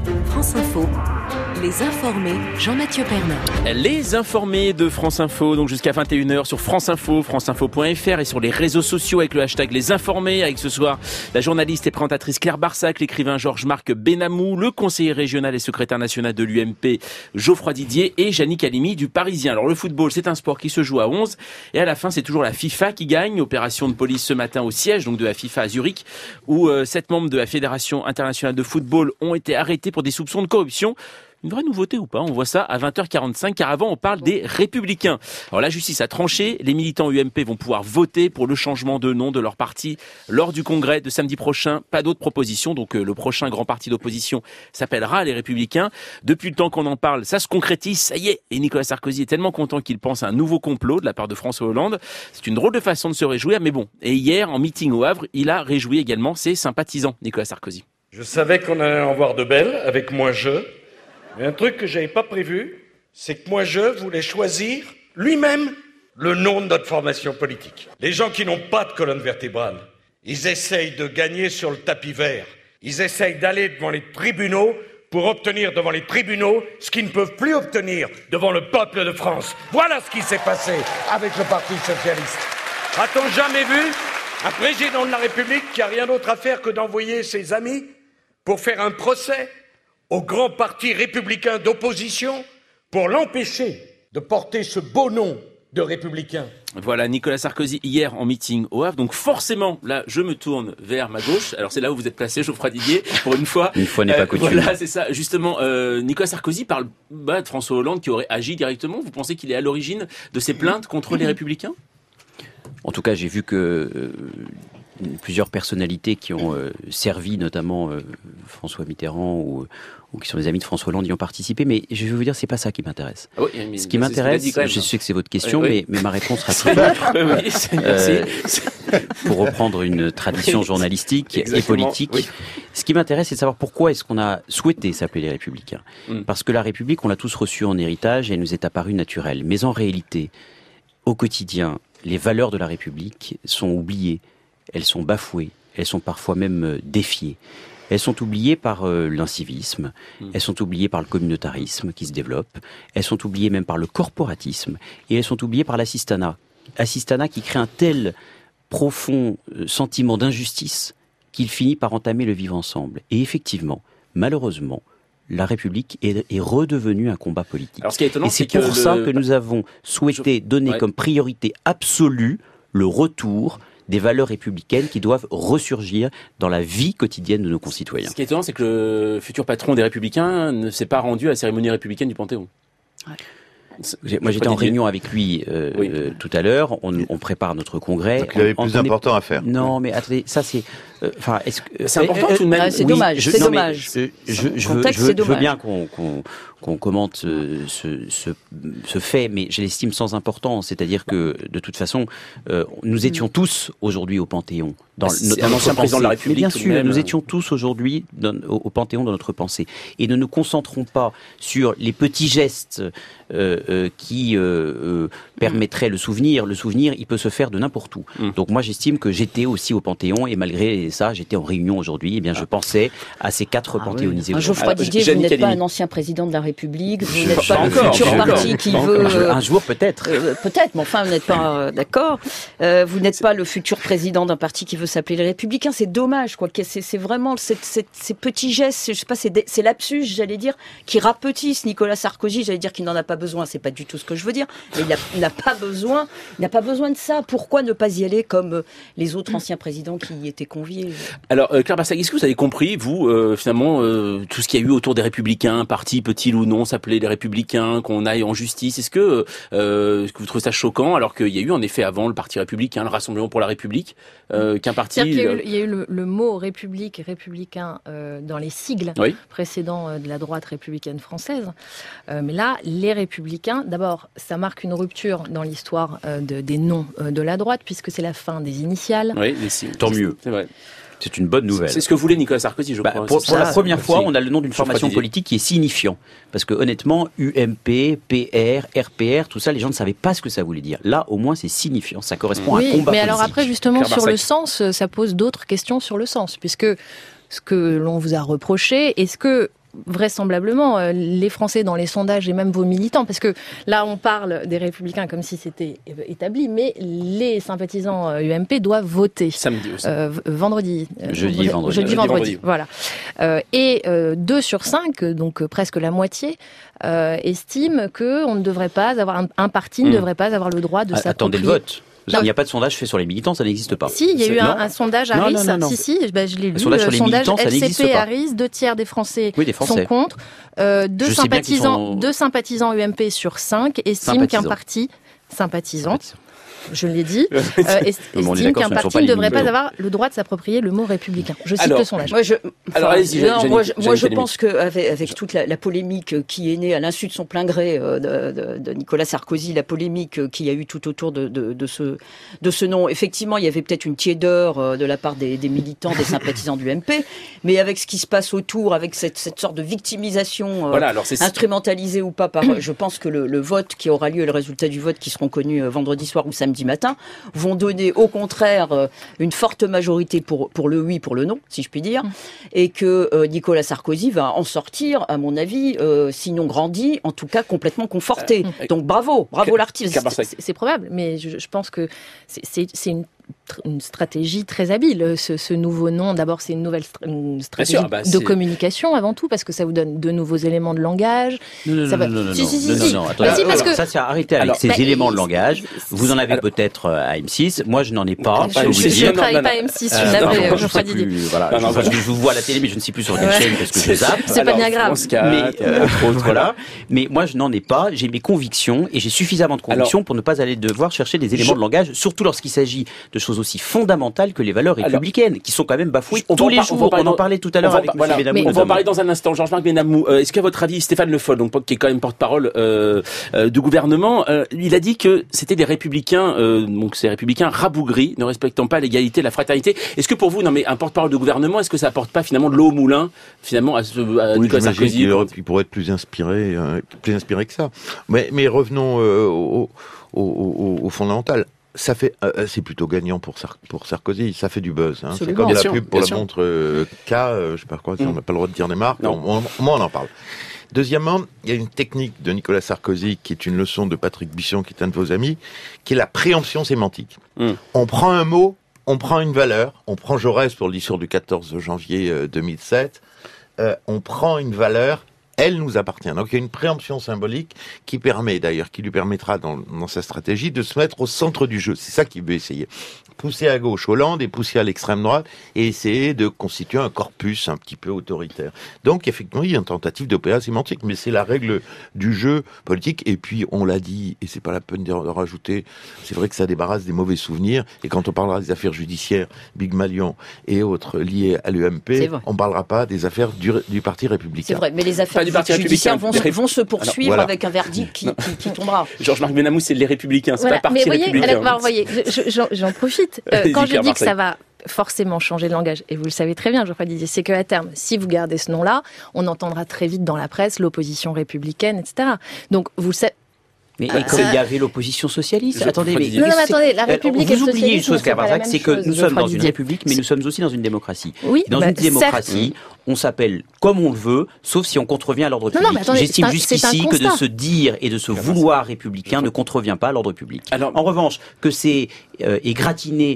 France Info, les informés, Jean-Mathieu Pernin. Les informés de France Info, donc jusqu'à 21h sur France Info, franceinfo.fr et sur les réseaux sociaux avec le hashtag Les Informés, avec ce soir la journaliste et présentatrice Claire Barsac, l'écrivain Georges-Marc Benamou, le conseiller régional et secrétaire national de l'UMP Geoffroy Didier et Yannick Halimi du Parisien. Alors le football, c'est un sport qui se joue à 11 et à la fin, c'est toujours la FIFA qui gagne. Opération de police ce matin au siège donc de la FIFA à Zurich, où 7 membres de la Fédération internationale de football ont été arrêtés pour des soupçons de corruption. Une vraie nouveauté ou pas? On voit ça à 20h45, car avant on parle des Républicains. Alors la justice a tranché, les militants UMP vont pouvoir voter pour le changement de nom de leur parti lors du congrès de samedi prochain. Pas d'autres propositions, donc le prochain grand parti d'opposition s'appellera les Républicains. Depuis le temps qu'on en parle, ça se concrétise, ça y est. Et Nicolas Sarkozy est tellement content qu'il pense à un nouveau complot de la part de François Hollande. C'est une drôle de façon de se réjouir, mais bon. Et hier, en meeting au Havre, il a réjoui également ses sympathisants, Nicolas Sarkozy. Je savais qu'on allait en voir de belles avec moi je. Mais un truc que j'avais pas prévu, c'est que moi je voulais choisir lui-même le nom de notre formation politique. Les gens qui n'ont pas de colonne vertébrale, ils essayent de gagner sur le tapis vert. Ils essayent d'aller devant les tribunaux pour obtenir devant les tribunaux ce qu'ils ne peuvent plus obtenir devant le peuple de France. Voilà ce qui s'est passé avec le Parti socialiste. A-t-on jamais vu un président de la République qui a rien d'autre à faire que d'envoyer ses amis pour faire un procès au grand parti républicain d'opposition pour l'empêcher de porter ce beau nom de républicain? Voilà, Nicolas Sarkozy hier en meeting au Havre. Donc forcément, là, je me tourne vers ma gauche. Alors c'est là où vous êtes placé, Geoffroy Didier, pour une fois. Une fois n'est pas coutume. Voilà, c'est ça. Justement, Nicolas Sarkozy parle de François Hollande qui aurait agi directement. Vous pensez qu'il est à l'origine de ces plaintes contre les Républicains? En tout cas, j'ai vu que plusieurs personnalités qui ont servi, notamment François Mitterrand ou qui sont des amis de François Hollande, y ont participé. Mais je vais vous dire, c'est pas ça qui m'intéresse. Ah oui, ce qui m'intéresse, je sais que c'est votre question, oui. mais ma réponse sera très simple. Pour reprendre une tradition journalistique et politique, oui. Ce qui m'intéresse, c'est de savoir pourquoi est-ce qu'on a souhaité s'appeler les Républicains. Parce que la République, on l'a tous reçue en héritage et elle nous est apparue naturelle. Mais en réalité, au quotidien, les valeurs de la République sont oubliées. Elles sont bafouées, elles sont parfois même défiées. Elles sont oubliées par l'incivisme, elles sont oubliées par le communautarisme qui se développe, elles sont oubliées même par le corporatisme, et elles sont oubliées par l'assistanat. Assistanat qui crée un tel profond sentiment d'injustice qu'il finit par entamer le vivre ensemble. Et effectivement, malheureusement, la République est redevenue un combat politique. Alors, ce qui est étonnant, et c'est pour ça que nous avons souhaité donner comme priorité absolue le retour des valeurs républicaines qui doivent ressurgir dans la vie quotidienne de nos concitoyens. Ce qui est étonnant, c'est que le futur patron des Républicains ne s'est pas rendu à la cérémonie républicaine du Panthéon. Ouais. Moi, j'étais en réunion avec lui tout à l'heure. On prépare notre congrès. Donc, il avait plus important à faire. Non, mais attendez, ça c'est. C'est important tout de même. C'est dommage. C'est dommage. Je veux bien qu'on commente ce fait, mais je l'estime sans importance. C'est-à-dire que, de toute façon, nous étions tous aujourd'hui au Panthéon. Un ancien président de la République. Mais bien sûr, nous étions tous aujourd'hui au Panthéon dans notre pensée. Et ne nous concentrons pas sur les petits gestes qui permettraient le souvenir. Le souvenir, il peut se faire de n'importe où. Donc moi, j'estime que j'étais aussi au Panthéon, et malgré ça, j'étais en réunion aujourd'hui. Eh bien, je pensais à ces 4 panthéonisés. Geoffroy Didier, vous n'êtes pas un ancien président de la République, vous n'êtes pas le futur parti qui veut... Un jour, peut-être. Peut-être, mais enfin, vous n'êtes pas d'accord. Vous n'êtes pas le futur président d'un parti qui veut s'appeler les Républicains. C'est dommage, quoi. C'est vraiment ces petits gestes, je sais pas, ces lapsus, j'allais dire, qui rapetissent Nicolas Sarkozy. J'allais dire qu'il n'en a pas besoin. C'est pas du tout ce que je veux dire. Mais il n'a pas besoin de ça. Pourquoi ne pas y aller comme les autres anciens présidents qui y étaient conviés? Alors, Claire Barsac, est-ce que vous avez compris, vous, finalement, tout ce qu'il y a eu autour des Républicains, parti petit ou non, s'appelait les Républicains, qu'on aille en justice? Est-ce que vous trouvez ça choquant, alors qu'il y a eu en effet avant le Parti républicain, le Rassemblement pour la République, qu'un parti... Il y a eu le mot République et républicain dans les sigles précédents de la droite républicaine française. Mais là, les Républicains, d'abord, ça marque une rupture dans l'histoire des noms de la droite, puisque c'est la fin des initiales. Oui, tant mieux. C'est vrai. C'est une bonne nouvelle. C'est ce que voulait Nicolas Sarkozy, je crois. Pour la première fois, on a le nom d'une formation politique qui est signifiant. Parce que honnêtement, UMP, PR, RPR, tout ça, les gens ne savaient pas ce que ça voulait dire. Là, au moins, c'est signifiant. Ça correspond à un combat politique. Mais alors après, justement, sur le sens, ça pose d'autres questions sur le sens. Puisque ce que l'on vous a reproché, est-ce que vraisemblablement, les Français dans les sondages et même vos militants, parce que là on parle des Républicains comme si c'était établi, mais les sympathisants UMP doivent voter. Samedi aussi. Vendredi. Jeudi, vendredi. Voilà. Et 2 sur 5, donc presque la moitié, estiment qu'on ne devrait pas avoir, un parti ne devrait pas avoir le droit de s'approprier. Attendez le vote. Il n'y a pas de sondage fait sur les militants, ça n'existe pas. Si, il y a eu un sondage Harris. Non. Si, je l'ai lu. Le sondage sur les militants, ça n'existe LCP pas. Harris, 2 tiers des Français sont contre. 2 sympathisants UMP sur 5 estiment qu'un parti sympathisant, je l'ai dit, estime qu'un parti ne devrait pas avoir le droit de s'approprier le mot républicain. Je cite le sondage. Moi, je pense qu'avec toute la polémique qui est née à l'insu de son plein gré de Nicolas Sarkozy, la polémique qu'il y a eu tout autour de ce nom, effectivement, il y avait peut-être une tiédeur de la part des militants, des sympathisants du MP, mais avec ce qui se passe autour, avec cette sorte de victimisation instrumentalisée ou pas je pense que le vote qui aura lieu, le résultat du vote qui seront connus vendredi soir ou samedi matin, vont donner au contraire une forte majorité pour le oui, pour le non, si je puis dire, et que Nicolas Sarkozy va en sortir, à mon avis, sinon grandi, en tout cas complètement conforté. Donc bravo l'artiste. C'est probable, mais je pense que c'est une stratégie très habile, ce nouveau nom. D'abord, c'est une nouvelle stratégie de communication avant tout, parce que ça vous donne de nouveaux éléments de langage. Non, attendez, parce que ça c'est arrêté avec ces éléments de langage. Vous en avez peut-être à M6. Moi, je n'en ai pas. Je ne travaille pas à M6. Je vous vois à la télé, mais je ne sais plus sur quelle chaîne parce que je zappe. C'est pas bien grave. Mais moi, je n'en ai pas. J'ai mes convictions et j'ai suffisamment de convictions pour ne pas aller devoir chercher des éléments de langage, surtout lorsqu'il s'agit de choses aussi fondamentales que les valeurs républicaines, qui sont quand même bafouées tous les jours. On en parlait tout à l'heure avec M. Benamou. On va en parler dans un instant. Georges-Marc Benamou, est-ce qu'à votre avis, Stéphane Le Foll, donc, qui est quand même porte-parole du gouvernement, il a dit que c'était des républicains, donc ces républicains rabougris, ne respectant pas l'égalité, la fraternité. Est-ce que pour vous, un porte-parole de gouvernement, est-ce que ça apporte pas finalement de l'eau au moulin, finalement, à Nicolas Sarkozy? Il pourrait être plus inspiré que ça. Mais revenons au fondamental. Ça fait, c'est plutôt gagnant pour Sarkozy. Ça fait du buzz. C'est comme la pub pour la montre K. Je sais pas quoi. On n'a pas le droit de dire des marques. Moi, on en parle. Deuxièmement, il y a une technique de Nicolas Sarkozy qui est une leçon de Patrick Bisson, qui est un de vos amis, qui est la préemption sémantique. On prend un mot, on prend une valeur. On prend Jaurès pour le discours du 14 janvier 2007. On prend une valeur. Elle nous appartient. Donc il y a une préemption symbolique qui lui permettra dans sa stratégie de se mettre au centre du jeu. C'est ça qu'il veut essayer. Pousser à gauche Hollande et pousser à l'extrême droite et essayer de constituer un corpus un petit peu autoritaire. Donc effectivement, il y a une tentative d'opéra sémantique, mais c'est la règle du jeu politique. Et puis on l'a dit, et c'est pas la peine de rajouter, c'est vrai que ça débarrasse des mauvais souvenirs. Et quand on parlera des affaires judiciaires, Big Malion et autres liées à l'UMP, on parlera pas des affaires du Parti républicain. C'est vrai, mais les affaires judiciaires vont se poursuivre avec un verdict qui tombera. Georges-Marc Benamou, c'est les Républicains, c'est pas Parti républicain. Alors, voyez, j'en profite. Quand je dis que ça va forcément changer de langage, et vous le savez très bien, Geoffroy Didier, c'est qu'à terme, si vous gardez ce nom-là, on entendra très vite dans la presse l'opposition républicaine, etc. Donc, vous le savez. Mais comme il y avait l'opposition socialiste, attendez, la République vous oubliez une chose, Carbarzac, c'est que nous sommes dans une République, mais nous sommes aussi dans une démocratie. Oui, dans une démocratie, on s'appelle comme on le veut, sauf si on contrevient à l'ordre public. J'estime jusqu'ici que de se dire et de se vouloir républicain ne contrevient pas à l'ordre public. En revanche, que c'est égratigner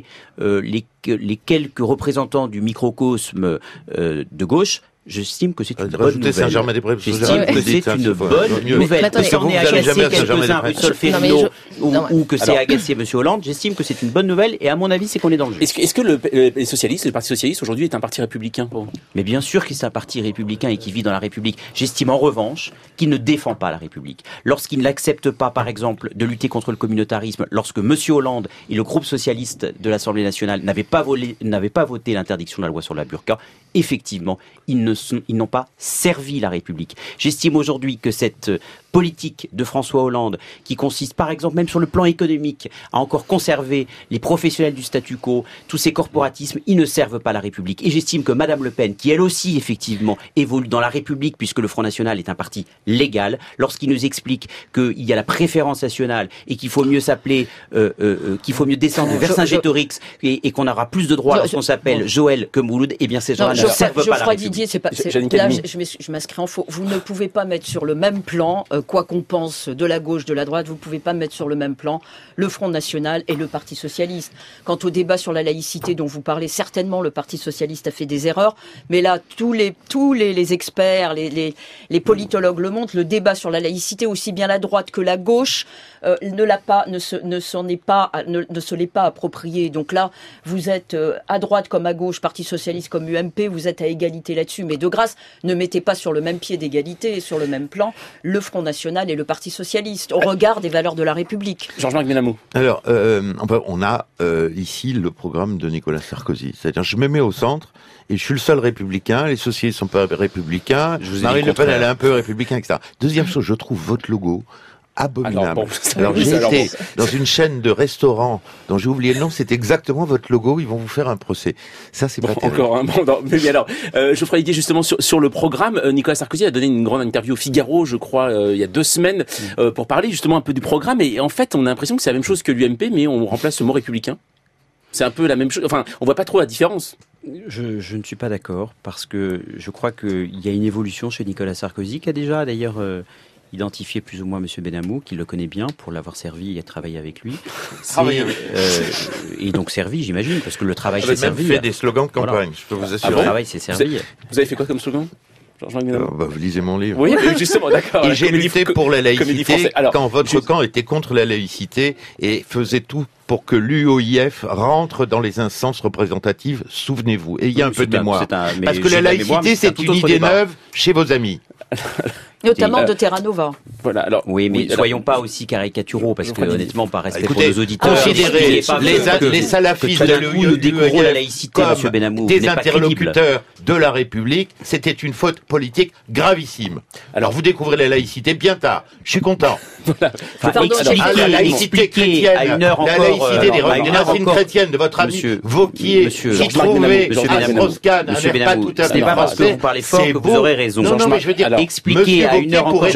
les quelques représentants du microcosme de gauche, j'estime que c'est une bonne nouvelle. J'estime que c'est une bonne nouvelle. Que ça en ait agacé quelques-uns, Russell Ferrino, ou que c'est agacé M. Hollande, j'estime que c'est une bonne nouvelle, et à mon avis, c'est qu'on est dans le jeu. Est-ce que le Parti socialiste, aujourd'hui, est un parti républicain pour vous? Mais bien sûr que c'est un parti républicain et qui vit dans la République. J'estime en revanche qu'il ne défend pas la République. Lorsqu'il n'accepte pas, par exemple, de lutter contre le communautarisme, lorsque M. Hollande et le groupe socialiste de l'Assemblée nationale n'avaient pas voté l'interdiction de la loi sur la burqa, effectivement, ils n'ont pas servi la République. J'estime aujourd'hui que cette politique de François Hollande, qui consiste par exemple même sur le plan économique à encore conserver les professionnels du statu quo, tous ces corporatismes, ils ne servent pas la République. Et j'estime que Madame Le Pen, qui elle aussi effectivement évolue dans la République, puisque le Front National est un parti légal, lorsqu'il nous explique qu'il y a la préférence nationale et qu'il faut mieux s'appeler, qu'il faut mieux descendre vers Saint-Gétorix et qu'on aura plus de droits lorsqu'on s'appelle Joël que Mouloud, eh bien ces gens-là ne servent pas la République. Didier, là, je m'inscris en faux. Vous ne pouvez pas mettre sur le même plan, quoi qu'on pense de la gauche, de la droite, vous ne pouvez pas mettre sur le même plan le Front National et le Parti Socialiste. Quant au débat sur la laïcité dont vous parlez, certainement le Parti Socialiste a fait des erreurs, mais là, tous les experts, les politologues le montrent, le débat sur la laïcité, aussi bien la droite que la gauche, ne se l'est pas approprié. Donc là, vous êtes à droite comme à gauche, Parti Socialiste comme UMP, vous êtes à égalité là-dessus. Mais de grâce, ne mettez pas sur le même pied d'égalité, sur le même plan, le Front National et le Parti Socialiste, au regard des valeurs de la République. Georges-Marc Benamou. Alors, on a ici le programme de Nicolas Sarkozy. C'est-à-dire, je me mets au centre, et je suis le seul républicain, les socialistes ne sont pas républicains, Marine Le Pen, elle est un peu républicain, etc. Deuxième chose, je trouve votre logo abominable. Alors j'ai été dans une chaîne de restaurants dont j'ai oublié le nom, c'est exactement votre logo, ils vont vous faire un procès. Ça, c'est pas terrible. Encore un mais alors, Geoffroy Didier, justement, sur le programme, Nicolas Sarkozy a donné une grande interview au Figaro, je crois, il y a 2 semaines, pour parler justement un peu du programme, et en fait, on a l'impression que c'est la même chose que l'UMP, mais on remplace le mot républicain. C'est un peu la même chose, enfin, on voit pas trop la différence. Je ne suis pas d'accord, parce que je crois qu'il y a une évolution chez Nicolas Sarkozy, qui a déjà d'ailleurs identifié plus ou moins M. Benamou, qui le connaît bien pour l'avoir servi et travaillé avec lui. Et donc servi, j'imagine, parce que le travail c'est servi. Vous avez même fait des slogans de campagne, je peux vous assurer. Le travail c'est servi. Vous avez fait quoi comme slogan ? Vous lisez mon livre. Oui, justement, d'accord. Et j'ai lutté pour la laïcité quand votre camp était contre la laïcité et faisait tout pour que l'UOIF rentre dans les instances représentatives, souvenez-vous. Et il y a un peu de mémoire. Parce que la laïcité, c'est une idée neuve chez vos amis. Notamment de Terra Nova. Voilà, alors, oui, mais soyons pas aussi caricaturaux, parce que honnêtement, par respect pour nos auditeurs, considérez les salafistes de découvrons la laïcité, M. Benamou, des interlocuteurs de la République, c'était une faute politique gravissime. Alors vous découvrez la laïcité bien tard, je suis content. La laïcité chrétienne, à une heure encore, des racines chrétiennes de votre ami Vauquier, qui trouvait à Strauss-Kahn un air pas tout à fait ce n'est pas parce que vous parlez fort que vous aurez raison. Non, mais je veux dire, expliquer à une heure encore,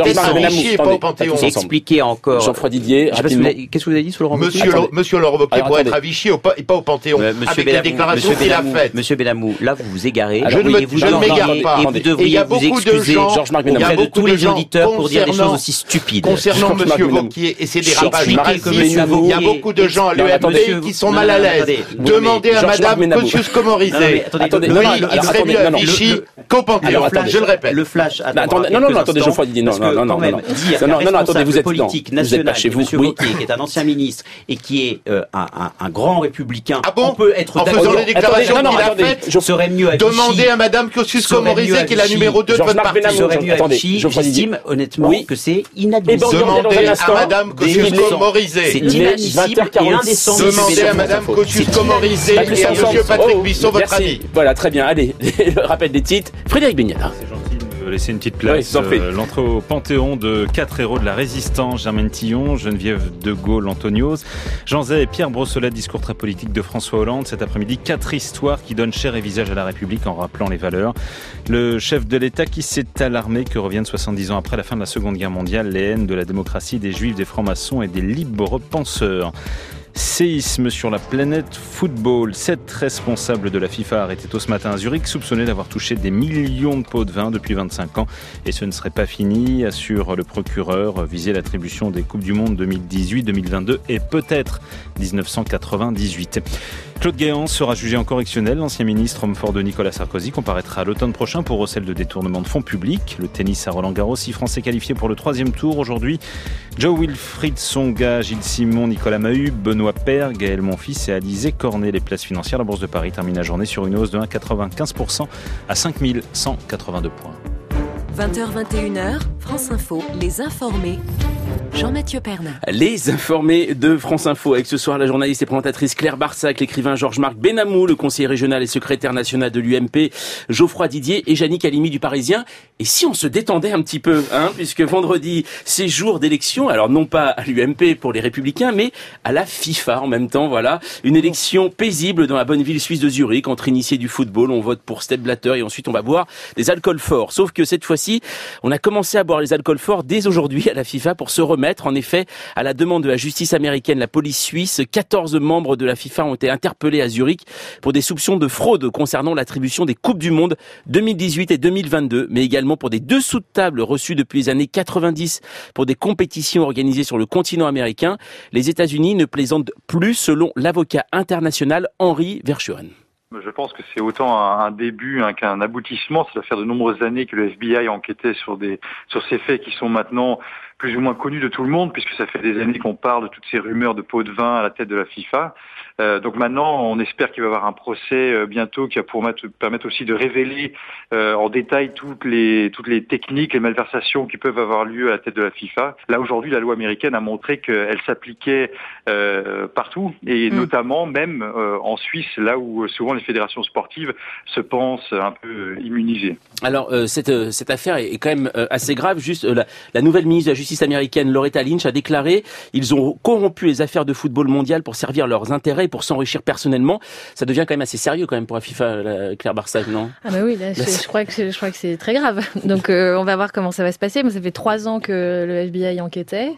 expliquer encore. Geoffroy Didier, qu'est-ce que vous avez dit sur Laurent Wauquiez? Monsieur Laurent Wauquier pour être à Vichy et pas au Panthéon, avec la déclaration qu'il a faite. Monsieur Benamou, là vous vous égarez. Je ne m'égare pas. Et vous devriez vous excuser auprès de tous les auditeurs pour dire des choses aussi stupides. Concernant Monsieur Wauquiez et ses dérapages, il y a beaucoup de gens à l'UMP qui sont mal à l'aise. Demandez à Madame Kosciusko-Morizet. Oui, il serait mieux à Vichy qu'au Panthéon. Je le répète. Le flash. Non, attendez, Geoffroy Didier, non, attendez, vous êtes politique nationale, M. Wauquiez, qui est un ancien ministre et qui est un grand républicain, on peut être d'accord. En faisant les déclarations qu'il a faites, serait mieux à Vichy. Demandez à Madame Kosciusko-Morizet, qui est la numéro 2 de votre parti. Serait mieux à Vichy. J'estime honnêtement que c'est inadmissible. Demandez à Madame Kosciusko-Morizet. C'est inadmissible et indécent. Demandez à Madame Kosciusko-Morizet et à Monsieur Patrick Buisson, votre ami. Voilà, très bien. Allez, le rappel des titres. Frédéric Bignat. Laisser une petite place. L'entrée au Panthéon de 4 héros de la Résistance, Germaine Tillon, Geneviève de Gaulle, Antonios, Jean Zay et Pierre Brossolette, discours très politique de François Hollande. Cet après-midi, 4 histoires qui donnent chair et visage à la République en rappelant les valeurs. Le chef de l'État qui s'est alarmé que reviennent 70 ans après la fin de la Seconde Guerre mondiale les haines de la démocratie, des juifs, des francs-maçons et des libres penseurs. Séisme sur la planète football. 7 responsables de la FIFA arrêtés tôt ce matin à Zurich, soupçonnés d'avoir touché des millions de pots de vin depuis 25 ans. Et ce ne serait pas fini, assure le procureur, visé l'attribution des Coupes du Monde 2018, 2022 et peut-être 1998. Claude Guéant sera jugé en correctionnel. L'ancien ministre, homme fort de Nicolas Sarkozy, comparaîtra à l'automne prochain pour recel de détournement de fonds publics. Le tennis à Roland-Garros, 6 Français qualifiés pour le 3e tour. Aujourd'hui, Joe Wilfried Tsonga, Gilles Simon, Nicolas Mahut, Benoît Paire, Gaël Monfils et Alizé Cornet. Les places financières, la Bourse de Paris termine la journée sur une hausse de 1,95% à 5 182 points. 20h-21h, France Info, les informés. Jean-Mathieu Pernin. Les informés de France Info avec ce soir la journaliste et présentatrice Claire Barsac, l'écrivain Georges-Marc Benamou, le conseiller régional et secrétaire national de l'UMP Geoffroy Didier et Yannick Halimi du Parisien. Et si on se détendait un petit peu, puisque vendredi c'est jour d'élection, alors non pas à l'UMP pour les Républicains, mais à la FIFA en même temps, voilà. Une élection paisible dans la bonne ville suisse de Zurich, entre initiés du football, on vote pour Stepp Blatter et ensuite on va boire des alcools forts. Sauf que cette fois-ci, on a commencé à boire les alcools forts dès aujourd'hui à la FIFA pour se remettre. En effet, à la demande de la justice américaine, la police suisse, 14 membres de la FIFA ont été interpellés à Zurich pour des soupçons de fraude concernant l'attribution des Coupes du Monde 2018 et 2022, mais également pour des dessous de table reçus depuis les années 90 pour des compétitions organisées sur le continent américain. Les États-Unis ne plaisantent plus, selon l'avocat international Henri Verschuren. Je pense que c'est autant un début qu'un aboutissement. Ça doit faire de nombreuses années que le FBI enquêtait sur ces faits qui sont maintenant plus ou moins connus de tout le monde, puisque ça fait des années qu'on parle de toutes ces rumeurs de pots de vin à la tête de la FIFA. Donc maintenant, on espère qu'il va y avoir un procès bientôt qui va permettre aussi de révéler en détail toutes les techniques, les malversations qui peuvent avoir lieu à la tête de la FIFA. Là, aujourd'hui, la loi américaine a montré qu'elle s'appliquait partout, et notamment même en Suisse, là où souvent les fédérations sportives se pensent un peu immunisées. Alors, cette affaire est quand même assez grave. Juste, la nouvelle ministre de la Justice américaine, Loretta Lynch, a déclaré « Ils ont corrompu les affaires de football mondial pour servir leurs intérêts, pour s'enrichir personnellement ». Ça devient quand même assez sérieux quand même pour la FIFA, Claire Barsac, non ? Ah bah oui, là, je crois que c'est très grave. Donc on va voir comment ça va se passer. Moi, ça fait 3 ans que le FBI enquêtait.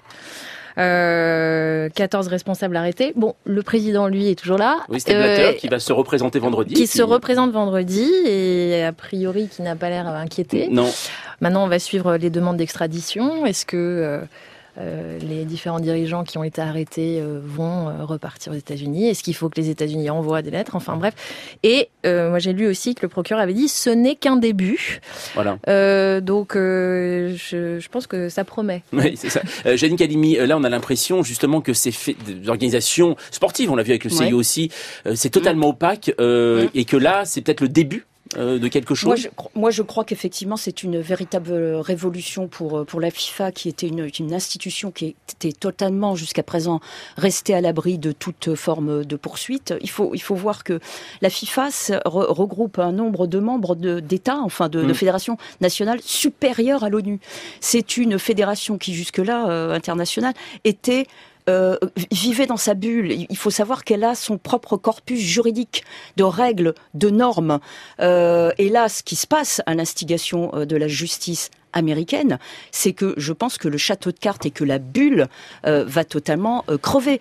14 responsables arrêtés. Bon, le président, lui, est toujours là. Oui, Stepp Blatter, qui va se représenter vendredi. Se représente vendredi et a priori qui n'a pas l'air inquiété. Non. Maintenant, on va suivre les demandes d'extradition. Est-ce que les différents dirigeants qui ont été arrêtés vont repartir aux États-Unis? Est-ce qu'il faut que les États-Unis envoient des lettres? Enfin bref. Et moi j'ai lu aussi que le procureur avait dit ce n'est qu'un début. Voilà. Donc je pense que ça promet. Oui, c'est ça. Yannick Halimi, là on a l'impression justement que ces organisations sportives, on l'a vu avec le CIO aussi, c'est totalement opaque et que là c'est peut-être le début de quelque chose. Moi, je crois qu'effectivement, c'est une véritable révolution pour la FIFA, qui était une institution qui était totalement, jusqu'à présent, restée à l'abri de toute forme de poursuite. Il faut voir que la FIFA regroupe un nombre de membres d'États, enfin de fédérations nationales supérieures à l'ONU. C'est une fédération qui, jusque-là, internationale, vivait dans sa bulle. Il faut savoir qu'elle a son propre corpus juridique de règles, de normes. Et là, ce qui se passe à l'instigation de la justice américaine, c'est que je pense que le château de cartes et que la bulle va totalement crever.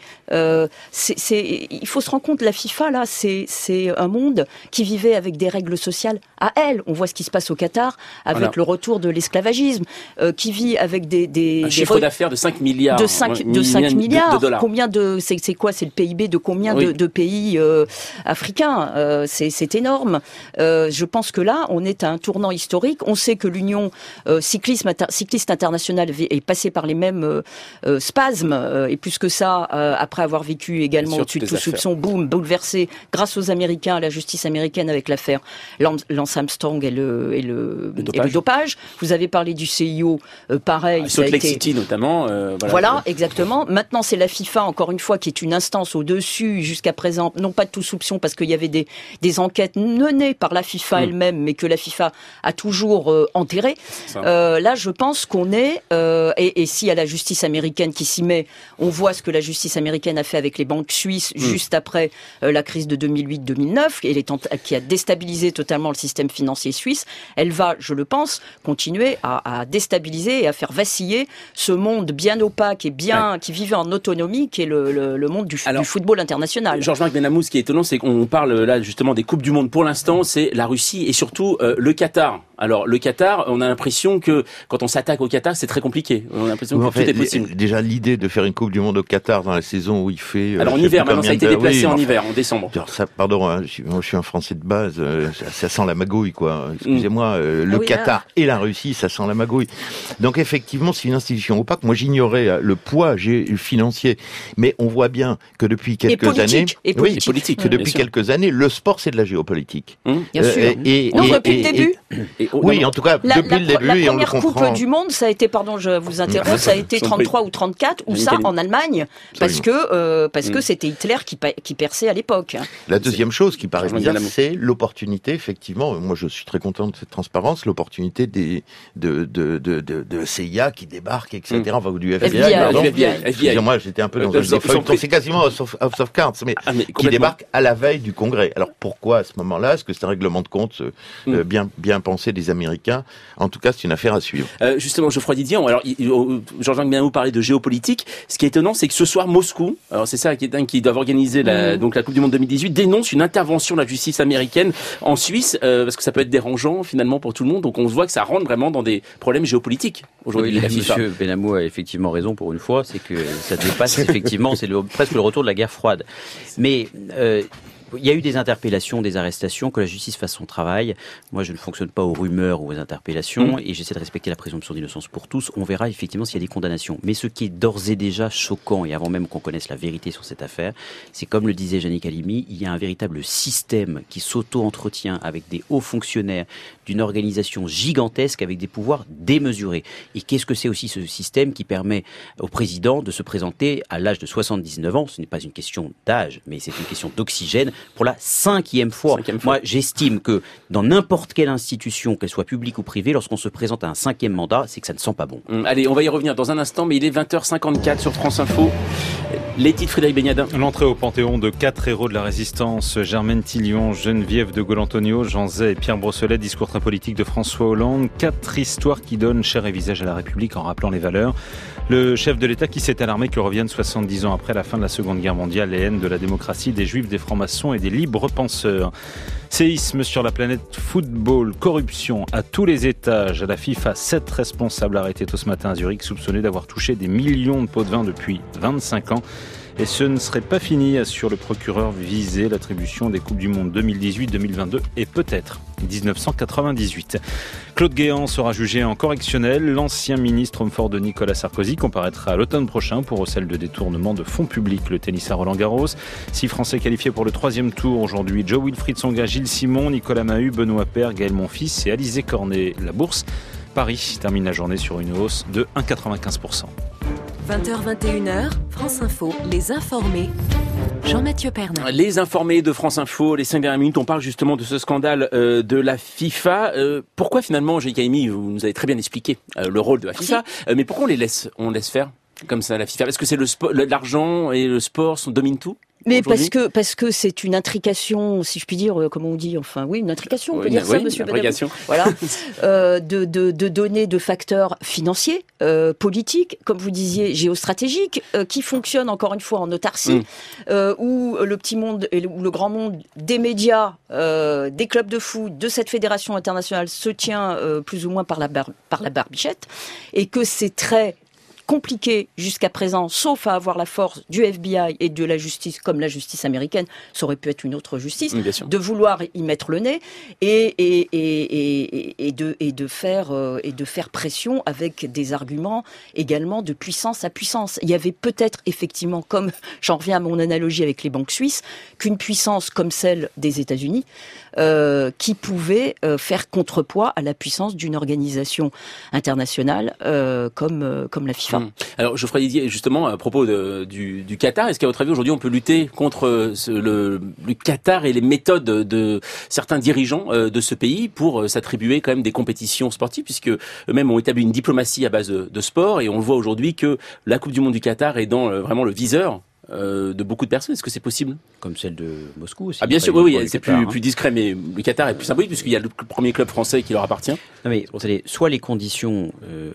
Il faut se rendre compte, la FIFA, là, c'est un monde qui vivait avec des règles sociales à elle. On voit ce qui se passe au Qatar avec le retour de l'esclavagisme, qui vit avec un chiffre d'affaires de 5 milliards. De 5 milliards. De dollars. C'est quoi? C'est le PIB de combien de pays africains? C'est énorme. Je pense que là, on est à un tournant historique. On sait que l'Union cycliste internationale est passée par les mêmes spasmes, et plus que ça, après avoir vécu également au-dessus de tout soupçon, bouleversé grâce aux Américains, à la justice américaine avec l'affaire Lance Armstrong et le dopage. Vous avez parlé du CIO, pareil. Salt Lake City notamment. Voilà, exactement. Maintenant, c'est la FIFA, encore une fois, qui est une instance au-dessus, jusqu'à présent, non pas de tout soupçon, parce qu'il y avait des enquêtes menées par la FIFA elle-même, mais que la FIFA a toujours enterrées. Là, je pense qu'on est, et s'il y a la justice américaine qui s'y met, on voit ce que la justice américaine a fait avec les banques suisses juste après la crise de 2008-2009, qui a déstabilisé totalement le système financier suisse. Elle va, je le pense, continuer à déstabiliser et à faire vaciller ce monde bien opaque et qui vivait en autonomie, qui est le monde du football international. Georges-Marc Benamou, ce qui est étonnant, c'est qu'on parle là justement des Coupes du Monde. Pour l'instant, c'est la Russie et surtout le Qatar. Alors, le Qatar, on a l'impression que quand on s'attaque au Qatar, c'est très compliqué. On a l'impression que tout est possible. Déjà, l'idée de faire une Coupe du Monde au Qatar dans la saison où il fait... Alors, en hiver, maintenant, ça a été déplacé en hiver, en décembre. Pardon, je suis un Français de base, ça sent la magouille, quoi. Excusez-moi, le Qatar et la Russie, ça sent la magouille. Donc, effectivement, c'est une institution opaque. Moi, j'ignorais le poids financier, mais on voit bien que depuis quelques années... politique. Que depuis quelques années, le sport, c'est de la géopolitique. Bien sûr. Non, depuis le début. Oui, en tout cas, depuis le début, et première Coupe du Monde, ça a été, pardon, je vous interromps, ça a été 33 ou 34, ou ça en Allemagne, parce que c'était Hitler qui perçait à l'époque. La deuxième chose qui paraît bizarre, c'est l'opportunité, effectivement, moi je suis très content de cette transparence, l'opportunité de CIA qui débarque, etc. Enfin, du FBI. Moi j'étais un peu dans un feuilleton, c'est quasiment House of Cards, mais qui débarque à la veille du Congrès. Alors pourquoi à ce moment-là? Est-ce que c'est un règlement de compte bien pensé des Américains? En tout cas, c'est une affaire à suivre. Justement, Geoffroy Didier, alors Jean-Jacques Benamou parlait de géopolitique. Ce qui est étonnant, c'est que ce soir, Moscou, alors c'est ça qui est dingue, qui doivent organiser donc la Coupe du Monde 2018, dénonce une intervention de la justice américaine en Suisse, parce que ça peut être dérangeant finalement pour tout le monde. Donc on se voit que ça rentre vraiment dans des problèmes géopolitiques aujourd'hui. Oui, Monsieur Benamou a effectivement raison pour une fois, c'est que ça dépasse effectivement, c'est presque le retour de la guerre froide. Mais il y a eu des interpellations, des arrestations, que la justice fasse son travail. Moi, je ne fonctionne pas aux rumeurs ou aux interpellations et j'essaie de respecter la présomption d'innocence pour tous. On verra effectivement s'il y a des condamnations. Mais ce qui est d'ores et déjà choquant, et avant même qu'on connaisse la vérité sur cette affaire, c'est comme le disait Yannick Halimi, il y a un véritable système qui s'auto-entretient avec des hauts fonctionnaires d'une organisation gigantesque avec des pouvoirs démesurés. Et qu'est-ce que c'est aussi ce système qui permet au président de se présenter à l'âge de 79 ans? Ce n'est pas une question d'âge, mais c'est une question d'oxygène pour la cinquième fois. Moi, j'estime que dans n'importe quelle institution, qu'elle soit publique ou privée, lorsqu'on se présente à un 5e mandat, c'est que ça ne sent pas bon. Allez, on va y revenir dans un instant, mais il est 20h54 sur France Info. Les titres, Frédéric Beniadin. L'entrée au Panthéon de 4 héros de la Résistance, Germaine Tillion, Geneviève de Gaulle-Anthonioz, Jean Zay et Pierre Brossolet, discours très politique de François Hollande. 4 histoires qui donnent chair et visage à la République en rappelant les valeurs. Le chef de l'État qui s'est alarmé que reviennent 70 ans après la fin de la Seconde Guerre mondiale les haines de la démocratie, des juifs, des francs-maçons et des libres penseurs. Séisme sur la planète football, corruption à tous les étages. À la FIFA, 7 responsables arrêtés tôt ce matin à Zurich, soupçonnés d'avoir touché des millions de pots de vin depuis 25 ans. Et ce ne serait pas fini, assure le procureur visé. L'attribution des Coupes du Monde 2018, 2022 et peut-être 1998. Claude Guéant sera jugé en correctionnel. L'ancien ministre homme fort de Nicolas Sarkozy comparaîtra à l'automne prochain pour recel de détournement de fonds publics. Le tennis à Roland-Garros. 6 Français qualifiés pour le 3e tour aujourd'hui. Joe Wilfried Tsonga, Gilles Simon, Nicolas Mahut, Benoît Paire, Gaël Monfils et Alizé Cornet. La bourse Paris termine la journée sur une hausse de 1,95%. 20h-21h, France Info, les informés. Jean-Mathieu Pernin. Les informés de France Info, les 5 dernières minutes, on parle justement de ce scandale de la FIFA. Pourquoi finalement, Jean-Yves Halimi, vous nous avez très bien expliqué le rôle de la FIFA, mais pourquoi on laisse faire comme ça la FIFA? Est-ce que c'est l'argent et le sport dominent tout? Mais parce que c'est une intrication, si je puis dire, comment on dit, enfin oui, une intrication, on peut dire ça, monsieur Benamou. Voilà, de données de facteurs financiers, politiques, comme vous disiez, géostratégiques, qui fonctionnent encore une fois en autarcie, où le petit monde et le grand monde des médias, des clubs de foot, de cette fédération internationale se tient plus ou moins par la barbichette, et que c'est très compliqué jusqu'à présent, sauf à avoir la force du FBI et de la justice, comme la justice américaine, ça aurait pu être une autre justice, de vouloir y mettre le nez et de faire pression avec des arguments également de puissance à puissance. Il y avait peut-être effectivement, comme j'en reviens à mon analogie avec les banques suisses, qu'une puissance comme celle des États-Unis qui pouvait faire contrepoids à la puissance d'une organisation internationale comme la FIFA. Alors Geoffroy Didier, justement à propos du Qatar, est-ce qu'à votre avis aujourd'hui on peut lutter contre le Qatar et les méthodes de certains dirigeants de ce pays pour s'attribuer quand même des compétitions sportives, puisque eux-mêmes ont établi une diplomatie à base de sport, et on le voit aujourd'hui que la Coupe du Monde du Qatar est dans vraiment le viseur de beaucoup de personnes. Est-ce que c'est possible? Comme celle de Moscou aussi. Ah bien sûr, oui, c'est plus discret, mais le Qatar est plus symbolique puisqu'il y a le premier club français qui leur appartient. Non mais vous savez, soit les conditions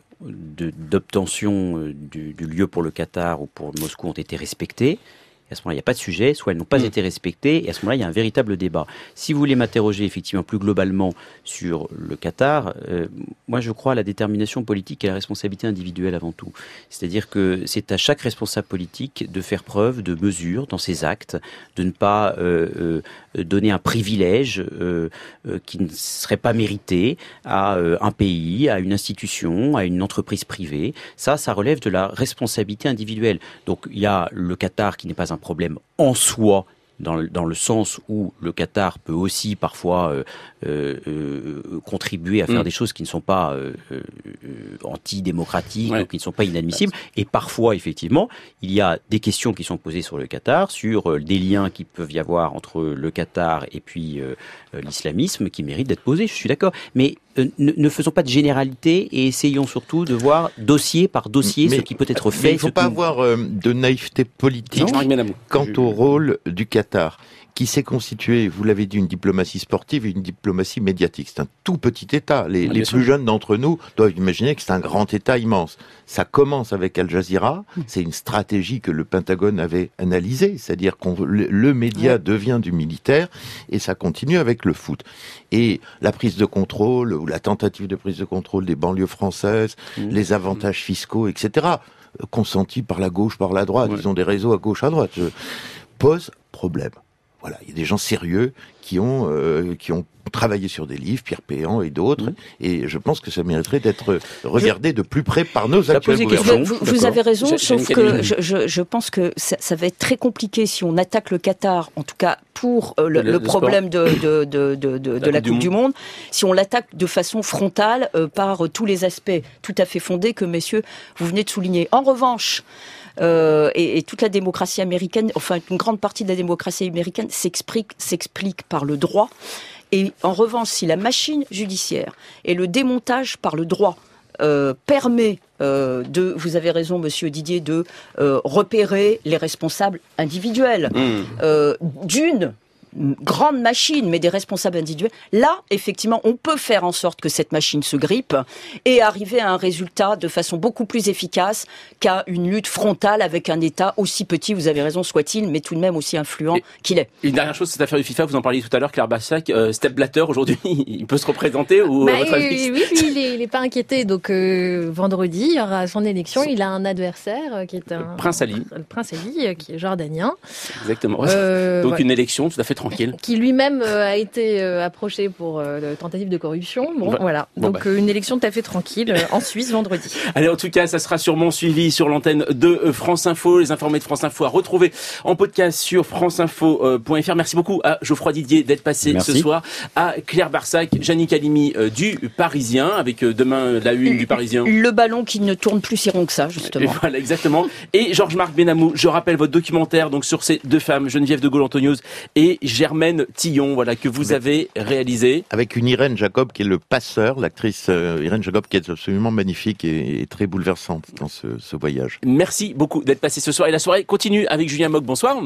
d'obtention du lieu pour le Qatar ou pour Moscou ont été respectées, et à ce moment-là, il n'y a pas de sujet, soit elles n'ont pas été respectées, et à ce moment-là, il y a un véritable débat. Si vous voulez m'interroger effectivement plus globalement sur le Qatar, moi je crois à la détermination politique et à la responsabilité individuelle avant tout. C'est-à-dire que c'est à chaque responsable politique de faire preuve de mesure dans ses actes, de ne pas donner un privilège qui ne serait pas mérité à un pays, à une institution, à une entreprise privée. Ça relève de la responsabilité individuelle. Donc il y a le Qatar qui n'est pas un problème en soi dans le sens où le Qatar peut aussi parfois contribuer à faire des choses qui ne sont pas antidémocratiques ou qui ne sont pas inadmissibles. Et parfois, effectivement, il y a des questions qui sont posées sur le Qatar, sur des liens qui peuvent y avoir entre le Qatar et puis l'islamisme qui méritent d'être posés, je suis d'accord. Mais ne faisons pas de généralité et essayons surtout de voir dossier par dossier ce qui peut être fait. Mais il ne faut pas avoir de naïveté politique quant au rôle du Qatar, qui s'est constitué, vous l'avez dit, une diplomatie sportive et une diplomatie médiatique. C'est un tout petit État. Les plus jeunes d'entre nous doivent imaginer que c'est un grand État immense. Ça commence avec Al Jazeera, c'est une stratégie que le Pentagone avait analysée, c'est-à-dire que le média devient du militaire, et ça continue avec le foot. Et la prise de contrôle, ou la tentative de prise de contrôle des banlieues françaises, les avantages fiscaux, etc., consentis par la gauche, par la droite, ils ont des réseaux à gauche, à droite, pose problème. Voilà, il y a des gens sérieux qui ont travaillé sur des livres, Pierre Péan et d'autres, et je pense que ça mériterait d'être regardé de plus près par nos actuels gouvernants. Vous avez raison, sauf que je pense que ça va être très compliqué si on attaque le Qatar, en tout cas pour le problème de la Coupe du Monde, si on l'attaque de façon frontale par tous les aspects tout à fait fondés que, messieurs, vous venez de souligner. En revanche, et toute la démocratie américaine, enfin une grande partie de la démocratie américaine s'explique par le droit. Et en revanche, si la machine judiciaire et le démontage par le droit permet vous avez raison, monsieur Didier, de repérer les responsables individuels d'une grande machine, mais des responsables individuels, là, effectivement, on peut faire en sorte que cette machine se grippe et arriver à un résultat de façon beaucoup plus efficace qu'à une lutte frontale avec un État aussi petit, vous avez raison, soit-il, mais tout de même aussi influent qu'il est. Une dernière chose, cette affaire du FIFA, vous en parliez tout à l'heure, Claire Bassac, Sepp Blatter, aujourd'hui, il peut se représenter ou oui, il n'est pas inquiété. Donc, vendredi, il y aura son élection. Il a un adversaire qui est le Prince Ali, qui est jordanien. Exactement. Donc, une élection tout à fait tranquille. Qui lui-même a été approché pour tentative de corruption. Donc une élection tout à fait tranquille en Suisse vendredi. Allez, en tout cas, ça sera sûrement suivi sur l'antenne de France Info. Les informés de France Info à retrouver en podcast sur franceinfo.fr. Merci beaucoup à Geoffroy Didier d'être passé ce soir, à Claire Barsac, Yannick Halimi du Parisien, avec demain la une du Parisien. Le ballon qui ne tourne plus si rond que ça, justement. Et voilà, exactement. Et Georges-Marc Benamou, je rappelle votre documentaire donc sur ces deux femmes, Geneviève de Gaulle-Antonios et Germaine Tillon, voilà, que vous avez réalisé. Avec une Irène Jacob qui est le passeur, l'actrice Irène Jacob qui est absolument magnifique et très bouleversante dans ce voyage. Merci beaucoup d'être passé ce soir et la soirée continue avec Julien Mock. Bonsoir.